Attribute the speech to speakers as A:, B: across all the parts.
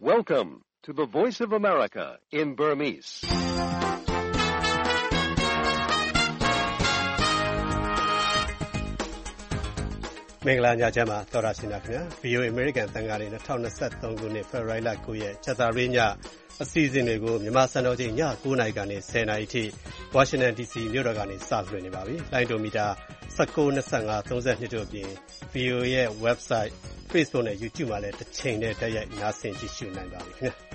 A: Welcome to the Voice of America in Burmese.
B: ။မင်္ဂလာညချမ်းပါသောရရှိမြခင်ဗျာ VOA American သံဃာတွေ2023ခုနှစ်ဖေဖော်ဝါရီလ9ရက်ကြာသပတေးညအစီအစဉ်တွေကိုမြန်မာစံတော်ချိန်ည9:00နာရီကနေ10:00နာရီထိ Washington DC မြို့တော်ကနေစလွှင့်နေပါပြီ။လိုင်းဒိုမီတာ1925 32တို့အပြင် VOA ရဲ့ website Facebook နဲ့ YouTube မှာလည်းတစ်ချိန်နဲ့တိုက်ရိုက်နားဆင်ကြည့်ရှုနိုင်ပါပြီခင်ဗျာ။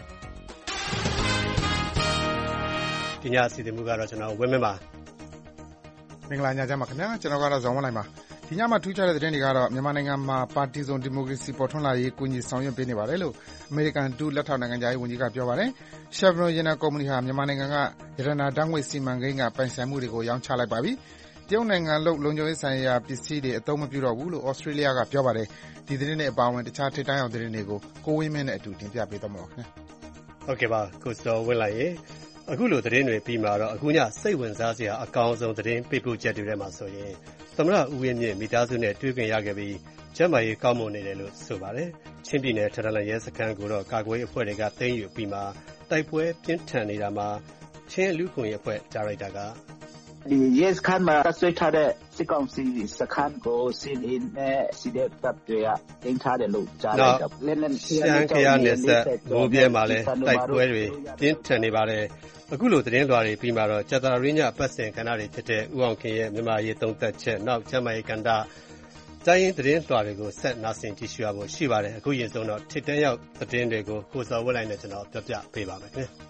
B: ဒီညအစီအစဉ်မူကတော့ကျွန်တော်ဝင်းမင်းပါ
C: မင်္ဂလာညချမ်းပါခင်ဗျာကျွန်တော်ကတော့ဇော်ဝင်းနိုင်ပါဒီညမှာထူးခြားတဲ့သတင်းတွေကတော့မြန်မာနိုင်ငံမှာပါတီစုံဒီမိုကရေစီပေါ်ထွန်းလာရေးကူညီဆောင်ရွက်ပေးနေပါတယ်လို့အမေရိကန်ဒုလက်ထောက်နိုင်ငံခြားရေးဝန်ကြီးကပြောပါတယ်။ Chevron ရေနံကုမ္ပဏီဟာမြန်မာနိုင်ငံကရတနာဓာတ်ငွေ့စီမံကိန်းကပိုင်ဆိုင်မှုတွေကိုရောင်းချလိုက်ပါပြီ။တရုတ်နိုင်ငံလုံခြုံရေးဆိုင်ရာပစ္စည်းတွေအသုံးမပြုတော့ဘူးလို့ဩစတြေးလျကပြောပါတယ်။ဒီသတင်းတွေအပါအဝင်တခြားထိပ်တန်းအောင်သတင်းတွေကိုကိုဝင်းမင်းနဲ့အတူတင်ပြပေးသွားမှာပါခင်ဗျာ
B: ။ဟုတ်ကဲ့ပါကိုစောဝင်းလိုက်ရေအခုလိုသတင်းတွေပြီးမှာတော့အခုညစိတ်ဝင်စားစရာအကောင်းဆုံးသတင်းပေးပို့ချက်တွေထဲမှာဆိုရင်သမ္မတဦးဝင်းမြင့်မိသားစုနဲ့တွေ့ခွင့်ရခဲ့ပြီးကျန်းမာရေးကောင်းမွန်နေတယ်လို့ဆိုပါတယ်။ချင်းပြည်နယ်ထထလန်ရဲစခန်းကိုတော့ကာကွယ်ရေးအဖွဲ့တွေကသိမ်းယူပြီးမှတိုက်ပွဲပြင်းထန်နေတာမှာချင်းလူခွင့်ရေးအဖွဲ့ဒါရိုက်တာက
D: ဒီရဲစခန်းမှာဆွေးထားတဲ့စစ်ကောင်စီစခန်းကိုစီးင်းနဲ့စီတဲ့တပ်တွေကတင်ထားတယ်လို့ကြားလိုက်တာ
B: ။လက်ရှမ်းခရနယ်စပ်မိုးပြဲမှာလည်းတိုက်ပွဲတွေပြင်းထန်နေပါတယ်။အခုလိုသတင်းလွှာတွေပြီးမှတော့ကြာသပတေးညပတ်စဉ်ခဏတွေဖြစ်တဲ့ဦးအောင်ခင်ရဲ့မြန်မာရေးသုံးသက်ချက်နောက်ကျမရေးကန္တာတိုင်းရင်သတင်းလွှာတွေကိုဆက်နာဆင်ကြည့်ရှုရဖို့ရှိပါတယ်။အခုရင်ဆုံးတော့ထိပ်တန်းရောက်သတင်းတွေကိုကိုစောဝတ်လိုက်နဲ့ကျွန်တော်ပြပြပေးပါမယ်ခင်ဗျ။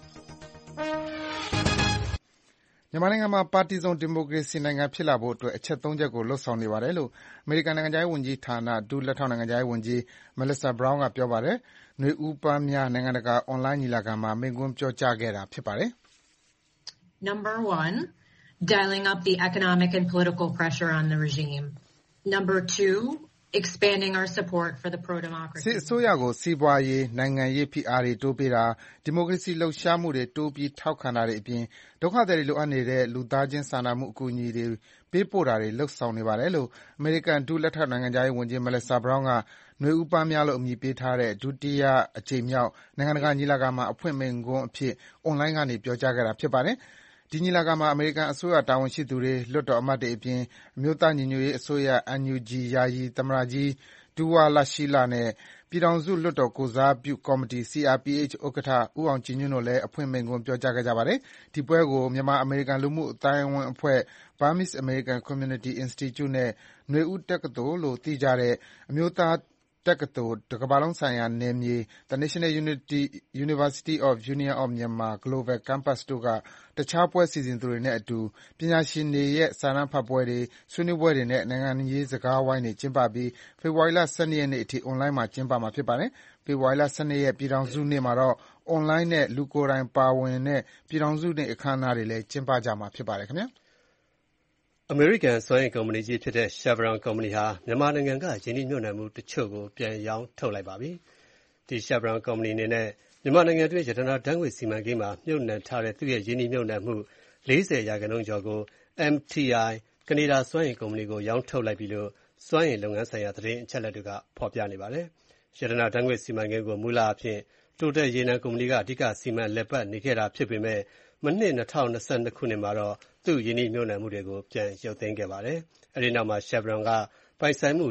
C: မြန်မာနိုင်ငံမှာပါတီစုံဒီမိုကရေစီနိုင်ငံဖြစ်လာဖို့အတွက်အချက်၃ချက်ကိုလှုပ်ဆောင်နေပါတယ်လို့အမေရိကန်နိုင်ငံခြားရေးဝန်ကြီးဌာနဒုလက်ထောက်နိုင်ငံခြားရေးဝန်ကြီး Melissa Brown ကပြောပါတယ်။ຫນွေဦးပန်းများနိုင်ငံတကာအွန်လိုင်းညီလာခံမှာမိန့်ခွန်းပြောကြားခဲ့တာဖြစ်ပါတယ်
E: ။ Number 1, dialing up the economic and political pressure on the regime. Number 2, expanding our support for the pro-democracy.
C: စစ်အစိုးရကိုစီးပွားရေးနိုင်ငံရေးဖိအားတွေတိုးပေးတာဒီမိုကရေစီလှုပ်ရှားမှုတွေတိုးပြီးထောက်ခံတာတွေအပြင်ဒုက္ခသည်တွေလိုအပ်နေတဲ့လူသားချင်းစာနာမှုအကူအညီတွေပေးပို့တာတွေလှုပ်ဆောင်နေပါတယ်လို့အမေရိကန်ဒုလက်ထောက်နိုင်ငံခြားရေးဝန်ကြီး Melissa Brown ကຫນွေဦးပန်းများလို့အမည်ပေးထားတဲ့ဒုတိယအကြိမ်မြောက်နိုင်ငံတကာညီလာခံမှာအဖွင့်မိန့်ခွန်းအဖြစ်အွန်လိုင်းကနေပြောကြားခဲ့တာဖြစ်ပါတယ်။ဒီညီလာခံမှာအမေရိကန်အစိုးရတာဝန်ရှိသူတွေလွှတ်တော်အမတ်တွေအပြင်အမျိုးသားညီညွတ်ရေးအစိုးရ NUG ယာယီသမ္မတကြီးဒူဝါလရှီးလနဲ့ပြည်ထောင်စုလွှတ်တော်ကိုယ်စားပြုကော်မတီ CRPH ဥက္ကဋ္ဌဦးအောင်ကြည်ညွန့်တို့လည်းအဖွင့်မိန့်ခွန်းပြောကြားခဲ့ကြပါတယ်။ဒီပွဲကိုမြန်မာအမေရိကန်လူမှုအသိုင်းအဝိုင်းအဖွဲ့ Burmese American Community Institute နဲ့နွေဦးတက္ကသိုလ်လို့သိကြတဲ့အမျိုးသားတက္ကသိုလ်တကမ္ဘာလုံးဆိုင်ရာနယ်မြေ The National University of Union of Myanmar Global Campus တို့ကတခြားပွဲစီစဉ်သူတွေနဲ့အတူပညာရှင်တွေရဲ့စာတမ်းဖတ်ပွဲတွေဆွေးနွေးပွဲတွေနဲ့နိုင်ငံရေးစကားဝိုင်းတွေကျင်းပပြီးဖေဖော်ဝါရီလ12ရက်နေ့အထိအွန်လိုင်းမှာကျင်းပမှာဖြစ်ပါတယ်။ဖေဖော်ဝါရီလ12ရက်ပြည်ထောင်စုနေ့မှာတော့အွန်လိုင်းနဲ့လူကိုယ်တိုင်ပါဝင်တဲ့ပြည်ထောင်စုနေ့အခမ်းအနားတွေလည်းကျင်းပကြမှာဖြစ်ပါတယ်ခင်ဗျာ။
B: အမေရိကန်စွမ်းအင်ကုမ္ပဏီကြီးဖြစ်တဲ့ Chevron ကုမ္ပဏီဟာမြန်မာနိုင်ငံကယင်းနှိမ့်မြုပ်နှံမှုတချို့ကိုပြန်ရောင်းထုတ်လိုက်ပါပြီ။ဒီ Chevron ကုမ္ပဏီအနေနဲ့မြန်မာနိုင်ငံတွင်းရတနာဓာတ်ငွေ့စီမံကိန်းမှာမြုပ်နှံထားတဲ့သူ့ရဲ့ယင်းနှိမ့်မြုပ်နှံမှု 40% ကျော်ကို MTI ကနေဒါစွမ်းအင်ကုမ္ပဏီကိုရောင်းထုတ်လိုက်ပြီလို့စွမ်းအင်လုပ်ငန်းဆိုင်ရာသတင်းအချက်အလက်တွေကဖော်ပြနေပါတယ်။ရတနာဓာတ်ငွေ့စီမံကိန်းကိုမူလအဖြစ်တိုတယ်ရေနံကုမ္ပဏီကအဓိကစီမံလည်ပတ်နေခဲ့တာဖြစ်ပေမဲ့မနှစ်2022ခုနှစ်မှာတော့သူ့ယင်းနှိမ့်မြုပ်နှံမှုတွေကိုပြန်ရုပ်သိမ်းခဲ့ပါတယ်။အဲဒီနောက်မှာ Chevron ကပိုင်ဆိုင်မှု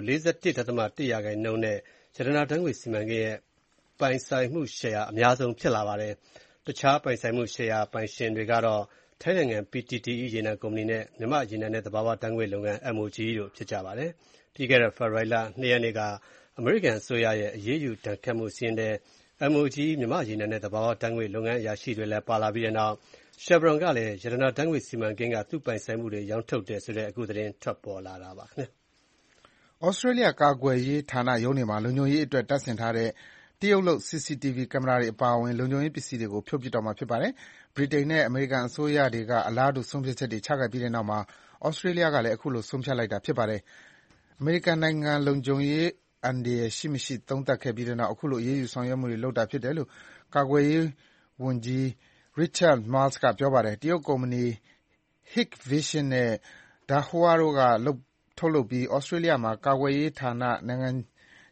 B: 41.1% နဲ့ရတနာဓာတ်ငွေ့စီမံကိန်းရဲ့ပိုင်ဆိုင်မှုရှယ်ယာအများဆုံးဖြစ်လာပါတယ်။တခြားပိုင်ဆိုင်မှုရှယ်ယာပိုင်ရှင်တွေကတော့ထိုင်းနိုင်ငံ PTTE ရေနံကုမ္ပဏီနဲ့မြန်မာ့ရေနံနဲ့သဘာဝဓာတ်ငွေ့လုပ်ငန်း MOGE တို့ဖြစ်ကြပါတယ်။ပြီးခဲ့တဲ့ဖေဖော်ဝါရီလ2ရက်နေ့ကအမေရိကန်အစိုးရရဲ့အရေးယူဒဏ်ခတ်မှုစာရင်းထဲ MOGE မြန်မာ့ရေနံနဲ့သဘာဝဓာတ်ငွေ့လုပ်ငန်းအရာရှိတွေလည်းပါလာပြီးတဲ့နောက် Chevron ကလည်းရတနာဓာတ်ငွေ့စီမံကိန်းကသူ့ပိုင်ဆိုင်မှုတွေရောင်းထုတ်တယ်ဆိုတဲ့အခုသတင်းထွက်ပေါ်လာတာပါခင်ဗျ
C: ။ဩစတြေးလျကာကွယ်ရေးဌာနရုံးတွေမှာလုံခြုံရေးအတွက်တပ်ဆင်ထားတဲ့တရုတ်လုပ် CCTV ကင်မရာတွေအပါအဝင်လုံခြုံရေးပစ္စည်းတွေကိုဖြုတ်ပစ်တော့မှာဖြစ်ပါတယ်။ဗြိတိန်နဲ့အမေရိကန်အစိုးရတွေကအလားတူဆုံးဖြတ်ချက်တွေချခဲ့ပြီးတဲ့နောက်မှာဩစတြေးလျကလည်းအခုလိုဆုံးဖြတ်လိုက်တာဖြစ်ပါတယ်။အမေရိကန်နိုင်ငံလုံခြုံရေးအန္တရာယ်ရှိမရှိသုံးသပ်ခဲ့ပြီးတဲ့နောက်အခုလိုအရေးယူဆောင်ရွက်မှုတွေလုပ်တာဖြစ်တယ်လို့ကာကွယ်ရေးဝန်ကြီး Richard Marles ကပြောပါတယ်။တရုတ်ကုမ္ပဏီ Hikvision နဲ့ Dahua တို့ကထုတ်လုပ်ပြီးဩစတြေးလျမှာကာကွယ်ရေးဌာနနိုင်ငံ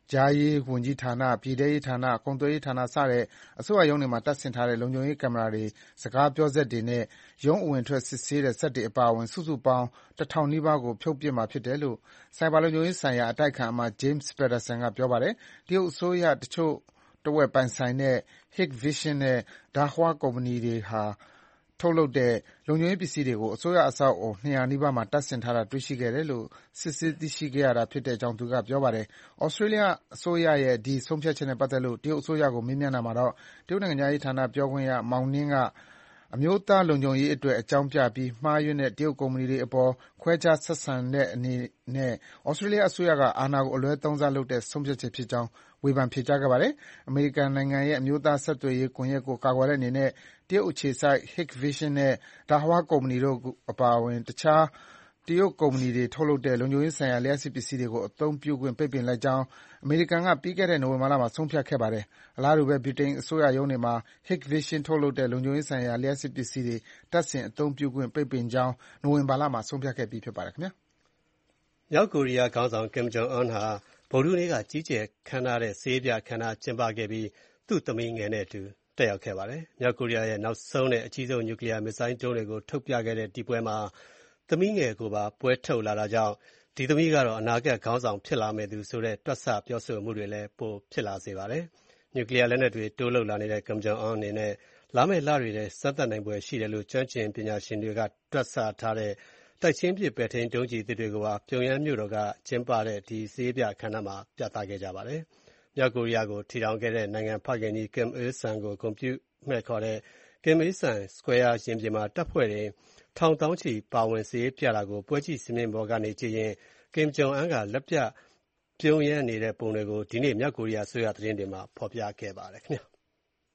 C: ဂျာရေးဝန်ကြီးဌာန၊ပြည်ထဲရေးဌာန၊ကုန်သွယ်ရေးဌာနစတဲ့အစိုးရရုံးတွေမှာတပ်ဆင်ထားတဲ့လုံခြုံရေးကင်မရာတွေ၊စကားပြောစက်တွေနဲ့ရုံးအဝင်အထွက်စစ်ဆေးတဲ့စက်တွေအပါအဝင်စုစုပေါင်း 1,000 နီးပါးကိုဖြုတ်ပစ်မှာဖြစ်တယ်လို့ဆိုက်ဘာလုံခြုံရေးဆိုင်ရာအတိုက်အခံအမတ် James Paterson ကပြောပါတယ်။တရုတ်အစိုးရတချို့တဝက်ပိုင်ဆိုင်တဲ့ Hikvision နဲ့ Dahua ကုမ္ပဏီတွေထုတ်လုပ်တဲ့လုံခြုံရေးပစ္စည်းတွေကိုအစိုးရအဆောက်အအုံ 200 နီးပါးမှာတပ်ဆင်ထားတာတွေ့ရှိခဲ့တယ်လို့စစ်ဆေးသိရှိခဲ့ရတာဖြစ်ကြောင်းသူကပြောပါတယ်။ သြစတြေးလျအစိုးရရဲ့ဒီဆုံးဖြတ်ချက်နဲ့ပတ်သက်လို့တရုတ်အစိုးရကိုမေးမြန်းတာမှာတော့တရုတ်နိုင်ငံခြားရေးဌာနပြောခွင့်ရ Mao Ning ကအမျိုးသားလုံခြုံရေးအတွက်အကြောင်းပြပြီးမှားယွင်းတဲ့တရုတ်ကုမ္ပဏီတွေအပေါ်ခွဲခြားဆက်ဆံတဲ့အနေနဲ့သြစတြေးလျအစိုးရကအာဏာကိုအလွဲသုံးစားလုပ်တဲ့ဆုံးဖြတ်ချက်ဖြစ်ကြောင်းဝေဖန်ဖြေကြားခဲ့ပါတယ်။အမေရိကန်နိုင်ငံရဲ့အမျိုးသားဆက်သွယ်ရေးကွန်ရက်ကိုကာကွယ်တဲ့အနေနဲ့တရုတ်အခြေစိုက် Hikvision နဲ့ Dahua ကုမ္ပဏီတို့အပါအဝင်တခြားတရုတ်ကုမ္ပဏီတွေထုတ်လုပ်တဲ့လုံခြုံရေးဆိုင်ရာလျှပ်စစ်ပစ္စည်းတွေကိုအသုံးပြုခွင့်ပိတ်ပင်လိုက်ကြောင်းအမေရိကန်ကပြီးခဲ့တဲ့နိုဝင်ဘာလမှာဆုံးဖြတ်ခဲ့ပါတယ်။အလားတူပဲဗြိတိန်အစိုးရရုံးတွေမှာ Hikvision ထုတ်လုပ်တဲ့လုံခြုံရေးဆိုင်ရာလျှပ်စစ်ပစ္စည်းတွေတပ်ဆင်အသုံးပြုခွင့်ပိတ်ပင်ကြောင်းနိုဝင်ဘာလမှာဆုံးဖြတ်ခဲ့ပြီးဖြစ်ပါတယ်ခင်ဗျာ
B: ။မြောက်ကိုရီးယားခေါင်းဆောင် Kim Jong Un ဟာဗုဒ္ဓဟူးနေ့ကကြီးကျယ်ခမ်းနားတဲ့စစ်ရေးပြအခမ်းအနားကျင်းပခဲ့ပြီးသူ့သမီးငယ်နဲ့အတူတက်ရောက်ခဲ့ပါတယ်။မြောက်ကိုရီးယားရဲ့နောက်ဆုံးနဲ့အကြီးဆုံးနျူကလီးယားမစ်ဇိုင်းဒုံးတွေကိုထုတ်ပြခဲ့တဲ့ဒီပွဲမှာသမီးငယ်ကိုပါပွဲထုတ်လာတာကြောင့်ဒီသမီးကတော့အနာဂတ်ခေါင်းဆောင်ဖြစ်လာမယ့်သူဆိုတဲ့တွက်ဆပြောဆိုမှုတွေလည်းပိုဖြစ်လာစေပါတယ်။နျူကလီးယားလက်နက်တွေတိုးလုပ်လာနေတဲ့ Kim Jong Un အနေနဲ့လာမယ့်လတွေထဲစမ်းသပ်နိုင်ဖွယ်ရှိတယ်လို့ကျွမ်းကျင်ပညာရှင်တွေကတွက်ဆထားတဲ့တိုက်ချင်းပစ်ပဲ့ထိန်းဒုံးကျည်သစ်တွေကိုပါပြုံယမ်းမြို့တော်ကကျင်းပတဲ့ဒီစစ်ရေးပြအခမ်းအနားမှာပြသခဲ့ကြပါတယ်။မြောက်ကိုရီးယားကိုထီထောင်ခဲ့တဲ့နိုင်ငံဖခင်ကြီး Kim Il Sung ကိုဂုဏ်ပြုမှတ်ခေါ်တဲ့ Kim Il Sung Square ရင်ပြင်မှာတပ်ဖွဲ့တွေထောင်သောင်းချီပါဝင်စစ်ရေးပြတာကိုပွဲကြည့်စင်မြင့်ပေါ်ကနေကြည့်ရင် Kim Jong Un ကလက်ပြပြုံယမ်းနေတဲ့ပုံတွေကိုဒီနေ့မြောက်ကိုရီးယားအစိုးရသတင်းတွေမှာဖော်ပြခဲ့ပါတယ်ခင်ဗျာ။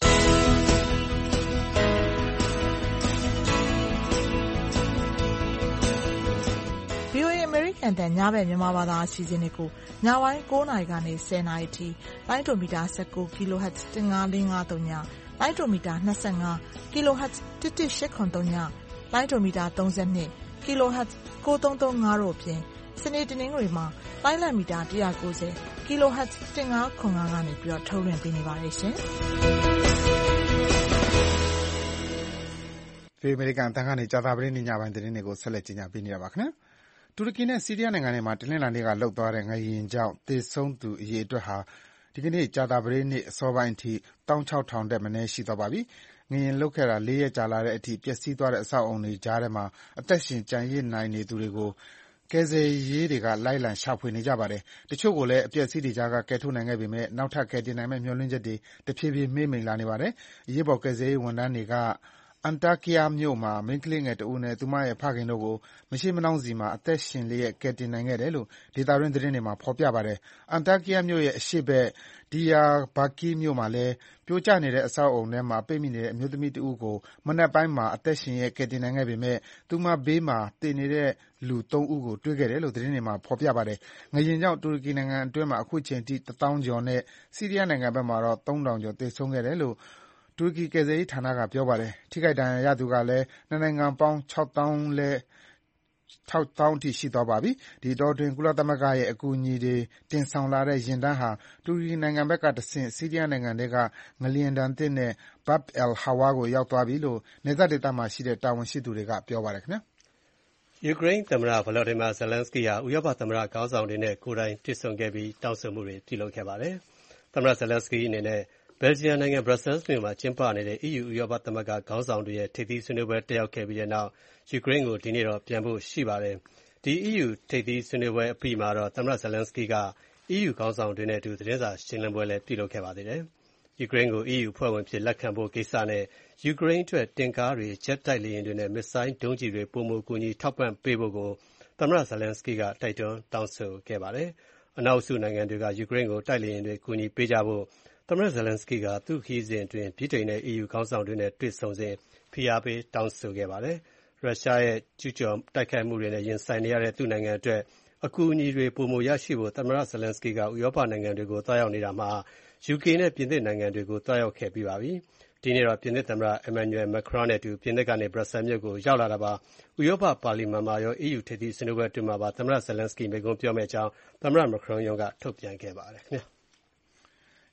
F: VOA အမေရိကန်တန်ညဘက်မြန်မာဘာသာအစီအစဉ်တွေကိုညပိုင်း9:00 နာရီကနေ10:00 နာရီထိလိုင်းဒိုမီတာ19 kHz 15453ညလိုင်းဒိုမီတာ25 kHz 11883ညလိုင်းဒိုမီတာ32 kHz 9335တို့အပြင်စနေတနင်္ဂနွေမှာလိုင်းလံမီတာ190 kHz 1505ကနေပြီးတော့ထုတ်လွှင့်ပေးနေပါတယ်ရှင်။
C: VOA အမေရိကန်အသံကနေကြာသပတေးနေ့ညပိုင်းသတင်းတွေကိုဆက်လက်ကြီးညာပေးနေတာပါခင်ဗျာ။တူရကီနဲ့ဆီးရီးယားနိုင်ငံတွေမှာတနင်္လာနေ့ကလှုပ်သွားတဲ့ငလျင်ကြောင့်သေဆုံးသူအရေအတွက်ဟာဒီကနေ့ကြာသပတေးနေ့အစောပိုင်းအထိ16,000ထက်မနည်းရှိသွားပါပြီ။ငလျင်လှုပ်ခဲ့တာ4ရက်ကြာလာတဲ့အထိပျက်စီးသွားတဲ့အဆောက်အအုံတွေကြားထဲမှာအသက်ရှင်ကျန်ရစ်နိုင်နေသူတွေကိုကယ်ဆယ်ရေးတွေကလိုက်လံရှာဖွေနေကြပါတယ်။တချို့ကိုလည်းအပျက်အစီးတွေကြားကကယ်ထုတ်နိုင်ခဲ့ပေမဲ့နောက်ထပ်ကယ်တင်နိုင်မယ့်မျှော်လင့်ချက်တွေတဖြည်းဖြည်းမှေးမှိန်လာနေပါတယ်။အရေးပေါ်ကယ်ဆယ်ရေးဝန်ထမ်းတွေကAntakya မြို့မှာမိန်းကလေးငယ်တဦးနဲ့သူမရဲ့ဖခင်တို့ကိုမရှိမနှောင်းဆီမှာအသက်ရှင်လျက်ကယ်တင်နိုင်ခဲ့တယ်လို့ဒေသတွင်းသတင်းတွေမှာဖော်ပြပါတယ်။ Antakya မြို့ရဲ့အရှေ့ဘက် Diyarbakir မြို့မှာလည်းပြိုကျနေတဲ့အဆောက်အအုံထဲမှာပိတ်မိနေတဲ့အမျိုးသမီးတဦးကိုမနက်ပိုင်းမှာအသက်ရှင်လျက်ကယ်တင်နိုင်ခဲ့ပေမဲ့သူမဘေးမှာသေနေတဲ့လူ3ဦးကိုတွေ့ခဲ့တယ်လို့သတင်းတွေမှာဖော်ပြပါတယ်။ငလျင်ကြောင့်တူရကီနိုင်ငံအတွင်းမှာအခုချိန်ထိ1,000 ကျော်နဲ့ဆီးရီးယားနိုင်ငံဘက်မှာတော့3,000 ကျော်သေဆုံးခဲ့တယ်လို့တူရကီကယ်ဆယ်ရေးဌာနကပြောပါတယ်။ထိခိုက်ဒဏ်ရာရသူကလည်းနှစ်နိုင်ငံပေါင်း6,000 အထိရှိသွားပါပြီ။ဒီအတောအတွင်းကုလသမဂ္ဂရဲ့အကူအညီတွေတင်ဆောင်လာတဲ့ယာဉ်တန်းဟာတူရကီနိုင်ငံဘက်ကတဆင့်ဆီးရီးယားနိုင်ငံထဲကငလျင်ဒဏ်သင့်တဲ့ Bab al-Hawa ကိုရောက်သွားပြီလို့နယ်စပ်ဒေသမှာရှိတဲ့တာဝန်ရှိသူတွေကပြောပါတယ်ခင်ဗျာ
B: ။ယူကရိန်းသမ္မတ Volodymyr Zelenskyy ဟာဥရောပသမ္မတခေါင်းဆောင်တွေနဲ့ကိုယ်တိုင်တွေ့ဆုံခဲ့ပြီးတောင်းဆိုမှုတွေပြုလုပ်ခဲ့ပါတယ်။သမ္မတ Zelenskyy အနေနဲ့ဘယ်လ်ဂျီယံနိုင်ငံ Brussels မြို့မှာကျင်းပနေတဲ့ EU ဥရောပသမဂ္ဂခေါင်းဆောင်တွေရဲ့ထိပ်သီးဆွေးနွေးပွဲတက်ရောက်ခဲ့ပြီးတဲ့နောက်ယူကရိန်းကိုဒီနေ့ပြန်ဖို့ရှိပါတယ်။ဒီ EU ထိပ်သီးဆွေးနွေးပွဲအပြီးမှာတော့သမ္မတ Zelenskyy က EU ခေါင်းဆောင်တွေနဲ့အတူသတင်းစာရှင်းလင်းပွဲလည်းပြုလုပ်ခဲ့ပါသေးတယ်။ယူကရိန်းကို EU အဖွဲ့ဝင်အဖြစ်လက်ခံဖို့ကိစ္စနဲ့ယူကရိန်းအတွက်တင့်ကားတွေ၊ဂျက်တိုက်လေယာဉ်တွေနဲ့မစ်ဇိုင်းဒုံးကျည်တွေပိုမိုကူညီထောက်ပံ့ပေးဖို့ကိုသမ္မတ Zelenskyy ကတိုက်တွန်းတောင်းဆိုခဲ့ပါတယ်။အနောက်အုပ်စုနိုင်ငံတွေကယူကရိန်းကိုတိုက်လေယာဉ်တွေကူညီပေးကြဖို့သမ္မတ Zelenskyy ကသူ့ခရီးစဉ်အတွင်းဗြိတိန်နဲ့ EU ခေါင်းဆောင်တွေနဲ့တွေ့ဆုံစဉ်ဖိအားပေးတောင်းဆိုခဲ့ပါတယ်။ရုရှားရဲ့ကျူးကျော်တိုက်ခိုက်မှုတွေနဲ့ရင်ဆိုင်နေရတဲ့သူ့နိုင်ငံအတွက်အကူအညီတွေပိုမိုရရှိဖို့သမ္မတ Zelenskyy ကဥရောပနိုင်ငံတွေကိုသွားရောက်နေတာမှာ UK နဲ့ပြင်သစ်နိုင်ငံတွေကိုသွားရောက်ခဲ့ပြီးပါပြီ။ဒီနေ့တော့ပြင်သစ်သမ္မတ Emmanuel Macron နဲ့အတူပြင်သစ်ကနေ Brussels မြို့ကိုရောက်လာတာပါ။ဥရောပပါလီမန်မှာရော EU ထိပ်သီးဆွေးနွေးပွဲအတွင်းမှာပါသမ္မတ Zelenskyy မိန့်ခွန်းပြောမယ့်အကြောင်းသမ္မတ Macron ရုံးကထုတ်ပြန်ခဲ့ပါတယ်ခင်ဗျာ။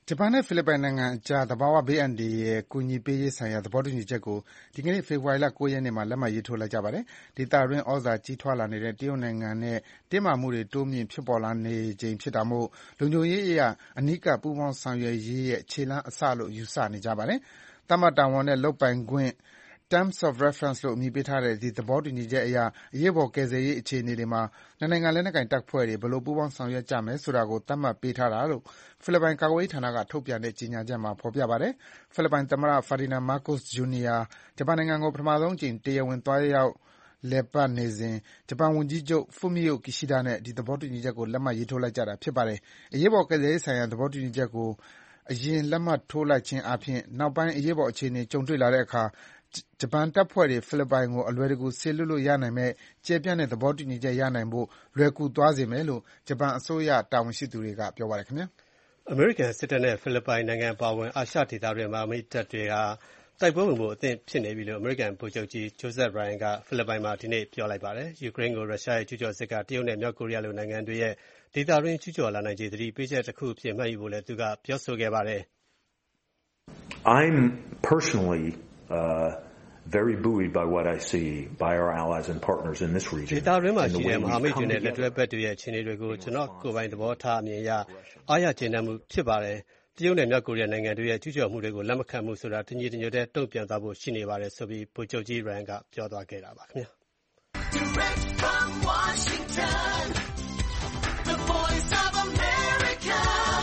C: ဂျပန်နဲ့ဖိလစ်ပိုင်နိုင်ငံအကြားသဘာဝဘေးအန္တရာယ်ကူညီပေးရေးဆိုင်ရာသဘောတူညီချက်ကိုဒီကနေ့ဖေဖော်ဝါရီလ 9 ရက်နေ့မှာလက်မှတ်ရေးထိုးလိုက်ကြပါတယ်။ဒေသတွင်းဩဇာကြီးထွားလာနေတဲ့တရုတ်နိုင်ငံနဲ့တင်းမာမှုတွေတိုးမြင့်ဖြစ်ပေါ်လာနေချိန်ဖြစ်တာမို့လုံခြုံရေးအရအနီးကပ်ပူးပေါင်းဆောင်ရွက်ရေးရဲ့ခြေလှမ်းအစလို့ယူဆနေကြပါတယ်။သတ်မှတ်တာဝန်နဲ့လုပ်ပိုင်ခွင့် Terms of Reference လို့အမည်ပေးထားတဲ့ဒီသဘောတူညီချက်အရအရေးပေါ်ကယ်ဆယ်ရေးအခြေအနေတွေမှာနှစ်နိုင်ငံလက်နက်ကိုင်တပ်ဖွဲ့တွေဘယ်လိုပူးပေါင်းဆောင်ရွက်ကြမယ်ဆိုတာကိုသတ်မှတ်ပေးထားတာလို့ဖိလစ်ပိုင်ကာကွယ်ရေးဌာနကထုတ်ပြန်တဲ့ကြေညာချက်မှာဖော်ပြပါတယ်။ဖိလစ်ပိုင်သမ္မတ Ferdinand Marcos Jr. ဂျပန်နိုင်ငံကိုပထမဆုံးအကြိမ်တရားဝင်သွားရောက်လည်ပတ်နေစဉ်ဂျပန်ဝန်ကြီးချုပ် Fumio Kishida နဲ့ဒီသဘောတူညီချက်ကိုလက်မှတ်ရေးထိုးလိုက်ကြတာဖြစ်ပါတယ်။အရေးပေါ်ကယ်ဆယ်ရေးဆိုင်ရာသဘောတူညီချက်ကိုအရင်လက်မှတ်ထိုးလိုက်ခြင်းအားဖြင့်နောက်ပိုင်းအရေးပေါ်အခြေအနေကြုံတွေ့လာတဲ့အခါဂျပန်တပ်ဖွဲ့တွေဖိလစ်ပိုင်ကိုအလွယ်တကူစေလွှတ်လို့ရနိုင်မယ့်ကျယ်ပြန့်တဲ့သဘောတူညီချက်ရနိုင်ဖို့လွယ်ကူသွားစေမယ်လို့ဂျပန်အစိုးရတာဝန်ရှိသူတွေကပြောပါတယ်ခင်ဗျာ
B: ။အမေရိကန်စစ်တပ်နဲ့ဖိလစ်ပိုင်နိုင်ငံပါဝင်အာရှဒေသတွင်းမှာမိတ်တပ်တွေဟာတိုက်ပွဲဝင်ဖို့အသင့်ဖြစ်နေပြီလို့အမေရိကန်ဗိုလ်ချုပ်ကြီး Joseph Ryan ကဖိလစ်ပိုင်မှာဒီနေ့ပြောလိုက်ပါတယ်။ယူကရိန်းကိုရုရှားရဲ့ကျူးကျော်စစ်ကတရုတ်နဲ့မြောက်ကိုရီးယားလိုနိုင်ငံတွေရဲ့ဒေသတွင်းကျူးကျော်လာနိုင်ခြေသတိပေးချက်တစ်ခုအဖြစ်မှတ်ယူဖို့လည်းသူကပြောဆိုခဲ့ပါတယ်။
G: I'm personally very buoyed by what I see by our allies and partners in this region.
B: ဒေသတွင်းမှာရှိတဲ့မဟာမိတ်တွေနဲ့လက်တွဲဘက်တွေရဲ့အခြေအနေတွေကိုကျွန်တော်ကိုယ်ပိုင်သဘောထားအမြင်အရအားရကျေနပ်မှုဖြစ်ပါတယ်။တရုတ်နဲ့မြောက်ကိုရီးယားနိုင်ငံတွေရဲ့ကျူးကျော်မှုတွေကိုလက်မခံမှုဆိုတာတညီတညွတ်တည်းတုံ့ပြန်သွားဖို့ရှိနေပါတယ်ဆိုပြီးဗိုလ်ချုပ်ကြီး Ryan ကပြောသွားခဲ့တာပါခင်ဗျာ။ Direct from Washington, the voice of America,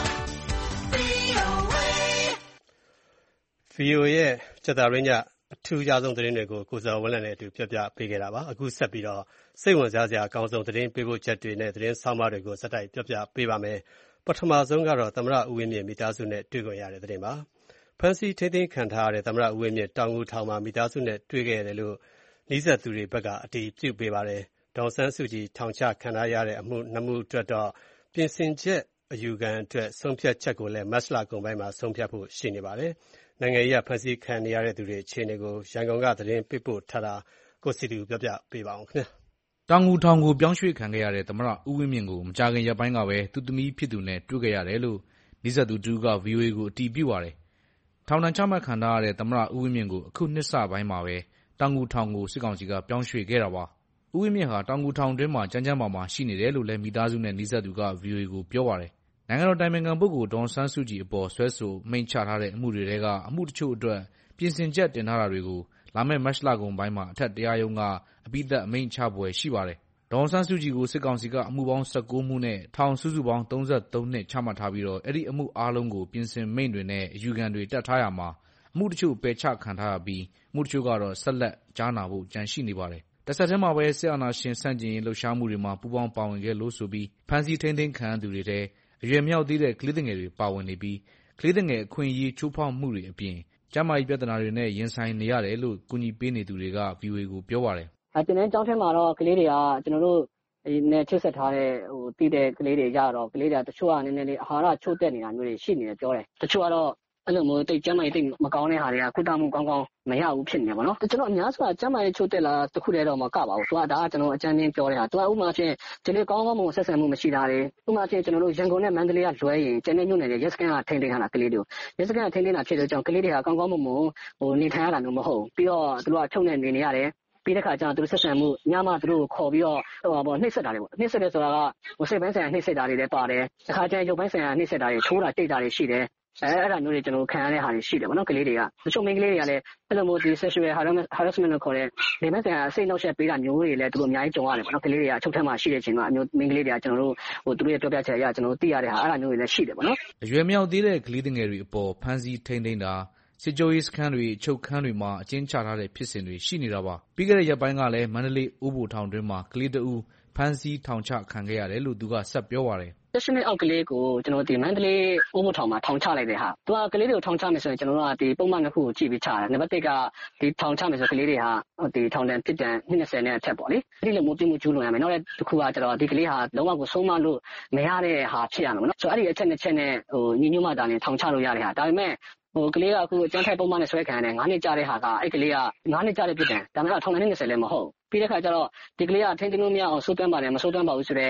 B: VOA ရဲ့စက်တာရင်းညအထူးခြားဆုံးသတင်းတွေကိုကိုဇော်ဝင်းလန်းနဲ့အတူပြောပြပေးခဲ့တာပါအခုဆက်ပြီးတော့စိတ်ဝင်စားစရာအကောင်းဆုံးသတင်းပေးပို့ချက်တွေနဲ့သတင်းဆောင်းပါးတွေကိုစက်တိုက်ပြောပြပေးပါမယ်ပထမဆုံးကတော့သမ္မတဦးဝင်းမြင့်မိသားစုနဲ့တွေ့ခွင့်ရတဲ့သတင်းပါဖန်စီထိသိမ်းခံထားရတဲ့သမ္မတဦးဝင်းမြင့်တောင်ငူထောင်မှာမိသားစုနဲ့တွေ့ခဲ့တယ်လို့နှီးဆက်သူတွေဘက်ကအတည်ပြုပေးပါတယ်ဒေါ်ဆန်းစုကြည်ထောင်ချခံထားရတဲ့အမှု2မှုအတွက်တော့ပြင်ဆင်ချက်အယူခံအတွက်ဆုံးဖြတ်ချက်ကိုလည်းမတ်လကုန်ပိုင်းမှာဆုံးဖြတ်ဖို့ရှိနေပါတယ်နိုင်ငံရေးဖန်စီခံနေရတဲ့သူတွေအခြေအနေကိုရန်ကုန်ကသတင်းပေးပို့ထားတာကိုစီတူပြောပြပေးပါအောင်ခင်ဗျာ
H: တောင်ငူထောင်ကိုပြောင်းရွှေ့ခံခဲ့ရတဲ့သမ္မတဦးဝင်းမြင့်ကိုမကြာခင်ရက်ပိုင်းကပဲသူသမီးဖြစ်သူနဲ့တွေ့ခဲ့ရတယ်လို့နှီးဆက်သူတူက VOA ကိုအတည်ပြုပါတယ်ထောင်ဒဏ်ချမှတ်ခံထားရတဲ့သမ္မတဦးဝင်းမြင့်ကိုအခုနှစ်စပိုင်းမှာပဲတောင်ငူထောင်ကိုစစ်ကောင်စီကပြောင်းရွှေ့ခဲ့တာပါဦးဝင်းမြင့်ဟာတောင်ငူထောင်တွင်းမှာကျန်းမာရှိနေတယ်လို့လည်းမိသားစုနဲ့နှီးဆက်သူက VOA ကိုပြောပါတယ်နိုင်ငံတော်တိုင်ပင်ခံပုဂ္ဂိုလ်ဒေါ်ဆန်းစုကြည်အပေါ်စွဲဆိုမိန့်ချထားတဲ့အမှုတွေထဲကအမှုတချို့အတွက်ပြင်ဆင်ချက်တင်ထားတာတွေကိုလာမယ့်မတ်လကုန်ပိုင်းမှာအထက်တရားရုံးကအပြီးသတ်အမိန့်ချပွဲရှိပါတယ်။ဒေါ်ဆန်းစုကြည်ကိုစစ်ကောင်စီကအမှုပေါင်း19မှုနဲ့ထောင်စုစုပေါင်း33နှစ်ချမှတ်ထားပြီးတော့အဲ့ဒီအမှုအားလုံးကိုပြင်ဆင်မိန့်တွေနဲ့အယူခံတွေတက်ထားရမှာအမှုတချို့ပယ်ချခံထားရပြီးအမှုတချို့ကတော့ဆက်လက်ကြားနာဖို့ကြံရှိနေပါတယ်။တစ်ဆက်တည်းမှာပဲစစ်အာဏာရှင်ဆန့်ကျင်ရေးလှုပ်ရှားမှုတွေမှာပူးပေါင်းပါဝင်ခဲ့လို့ဆိုပြီးဖမ်းဆီးထိန်းသိမ်းခံရသူတွေထဲအရွယ်မြောက်သေးတဲ့ကလေးငယ်တွေပါဝင်နေပြီးကလေးငယ်အခွင့်အရေးချိုးဖောက်မှုတွေအပြင်ကျန်းမာရေးပြဿနာတွေနဲ့ရင်ဆိုင်နေရတယ်လို့ကူညီပေးနေသူတွေက VOA ကိုပြောပါတယ်
I: ။တင်တဲ့ကျောင်းထဲမှာတော့ကလေးတွေကကျွန်တော်တို့နဲ့ချိတ်ဆက်ထားတဲ့တည်တဲ့ကလေးတွေကြတော့ကလေးတွေကတချို့ကနည်းနည်းလေးအာဟာရချို့တက်နေတာမျိုးတွေရှိနေတယ်ပြောတယ်။တချို့ကတော့အဲ့လိုမျိုးတိတ်ကျမ်းမာရေးတိတ်မကောင်းတဲ့ဟာတွေကကုသမှုကောင်းကောင်းမရဘူးဖြစ်နေပါတော့ကျွန်တော်အများဆိုတာကျမ်းမာရေးချို့တက်လာတခုတည်းတော့မကပါဘူး။ဒါကကျွန်တော်အကြမ်းင်းပြောတဲ့ဟာဥပမာဖြင့်ဒီနေ့ကောင်းကောင်းမွန်ဆက်ဆံမှုမရှိတာတွေဥပမာဖြင့်ကျွန်တော်တို့ရန်ကုန်နဲ့မန္တလေးကလွဲရင်ကျန်တဲ့မြို့နယ်တွေရဲစခန်းကထိန်းသိမ်းထားတာကလေးတွေကိုရဲစခန်းကထိန်းသိမ်းတာဖြစ်လို့ကြောင့်ကလေးတွေကကောင်းကောင်းမွန်မွန်နေထိုင်ရတာမျိုးမဟုတ်ဘူးပြီးတော့သူတို့ကချုပ်နေနေရတယ်ပြီးတဲ့ခါကျတော့သူတို့ဆက်ဆံမှုညမှသူတို့ကိုခေါ်ပြီးတော့နှိမ့်ဆက်တာတွေပေါ့နှိမ့်ဆက်တယ်ဆိုတာကစိတ်ပိုင်းဆိုင်ရာနှိမ့်ဆက်တာတွေလည်းပါတယ်တစ်ခါကျရင်ရုပ်ပိုင်းဆိုင်ရာနှိမ့်ဆက်တာတွေထိုးတာတိတ်တာတွေရှိတယ်အဲ့ဒါမျိုးတွေကျွန်တော်ခံရတဲ့ဟာတွေရှိတယ်ပေါ့နော်ကလေးတွေကတချို့မိန်းကလေးတွေကလည်းအဲ့လိုမျိုးဒီ sexual harassment လို့ခေါ်တဲ့နေမဆိုင်ရာစိတ်နှောက်ယှက်ပေးတာမျိုးတွေလည်းသူတို့အများကြီးကြုံရတယ်ပေါ့နော်ကလေးတွေကချုပ်ထက်မှရှိတဲ့အချိန်မှာအမျိုးမိန်းကလေးတွေကကျွန်တော်တို့သူတို့ရဲ့ပြောပြချက်အရကျွန်တော်တို့သိရတဲ့ဟာအဲ့ဒါမျိုးတွေလည်းရှိတယ်ပေါ့နော်
H: အရွယ်မြောက်သေးတဲ့ကလေးငယ်တွေအပေါ်ဖမ်းဆီးထိန်းသိမ်းတာစစ်ကြောရေးစခန်းတွေချုပ်ခန်းတွေမှာအကျဉ်းချထားတဲ့ဖြစ်စဉ်တွေရှိနေတာပါပြီးခဲ့တဲ့ရက်ပိုင်းကလည်းမန္တလေးအိုးဘိုထောင်တွင်းမှာကလေးတဦးဖမ်းဆီးထောင်ချခံခဲ့ရတယ်လို့သူကဆက်ပြောပါတယ်
I: 18နှစ်အောက်ကလေးကိုကျွန်တော်ဒီမန္တလေးအိုးဘိုထောင်မှာထောင်ချလိုက်တဲ့ဟာသူကကလေးတွေကိုထောင်ချမယ်ဆိုရင်ကျွန်တော်တို့ကဒီပုံမှန်တစ်ခုကိုကြည့်ပြီးချတယ်နံပါတ်1ကဒီထောင်ချမယ်ဆိုကလေးတွေဟာဒီထောင်တန်းပြစ်ဒဏ်20နဲ့အထက်ပေါ့လေဒီလိုမျိုးပြမှုကျူးလွန်ရမယ်နောက်တစ်ခုကကျတော့ဒီကလေးဟာလုံးဝကိုဆုံးမလို့မရတဲ့ဟာဖြစ်ရမှာနော်ဆိုတော့အဲ့ဒီအချက်နဲ့ချက်နဲ့ညီညွတ်မှတာနဲ့ထောင်ချလို့ရတဲ့ဟာဒါပေမဲ့ကလေးကအခုအကျန်းထိုက်ပုံမှန်နဲ့ဆွဲခံရတယ်9နှစ်ကြာတဲ့ဟာကအဲ့ကလေးက9နှစ်ကြာတဲ့ပြစ်ဒဏ်ဒါမှမဟုတ်ထောင်နဲ့20လည်းမဟုတ်ပြီးတဲ့ခါကျတော့ဒီကလေးကထိန်းသိမ်းလို့မရအောင်စိုးသွမ်းပါတယ်မစိုးသွမ်းပါဘူးဆိုတော့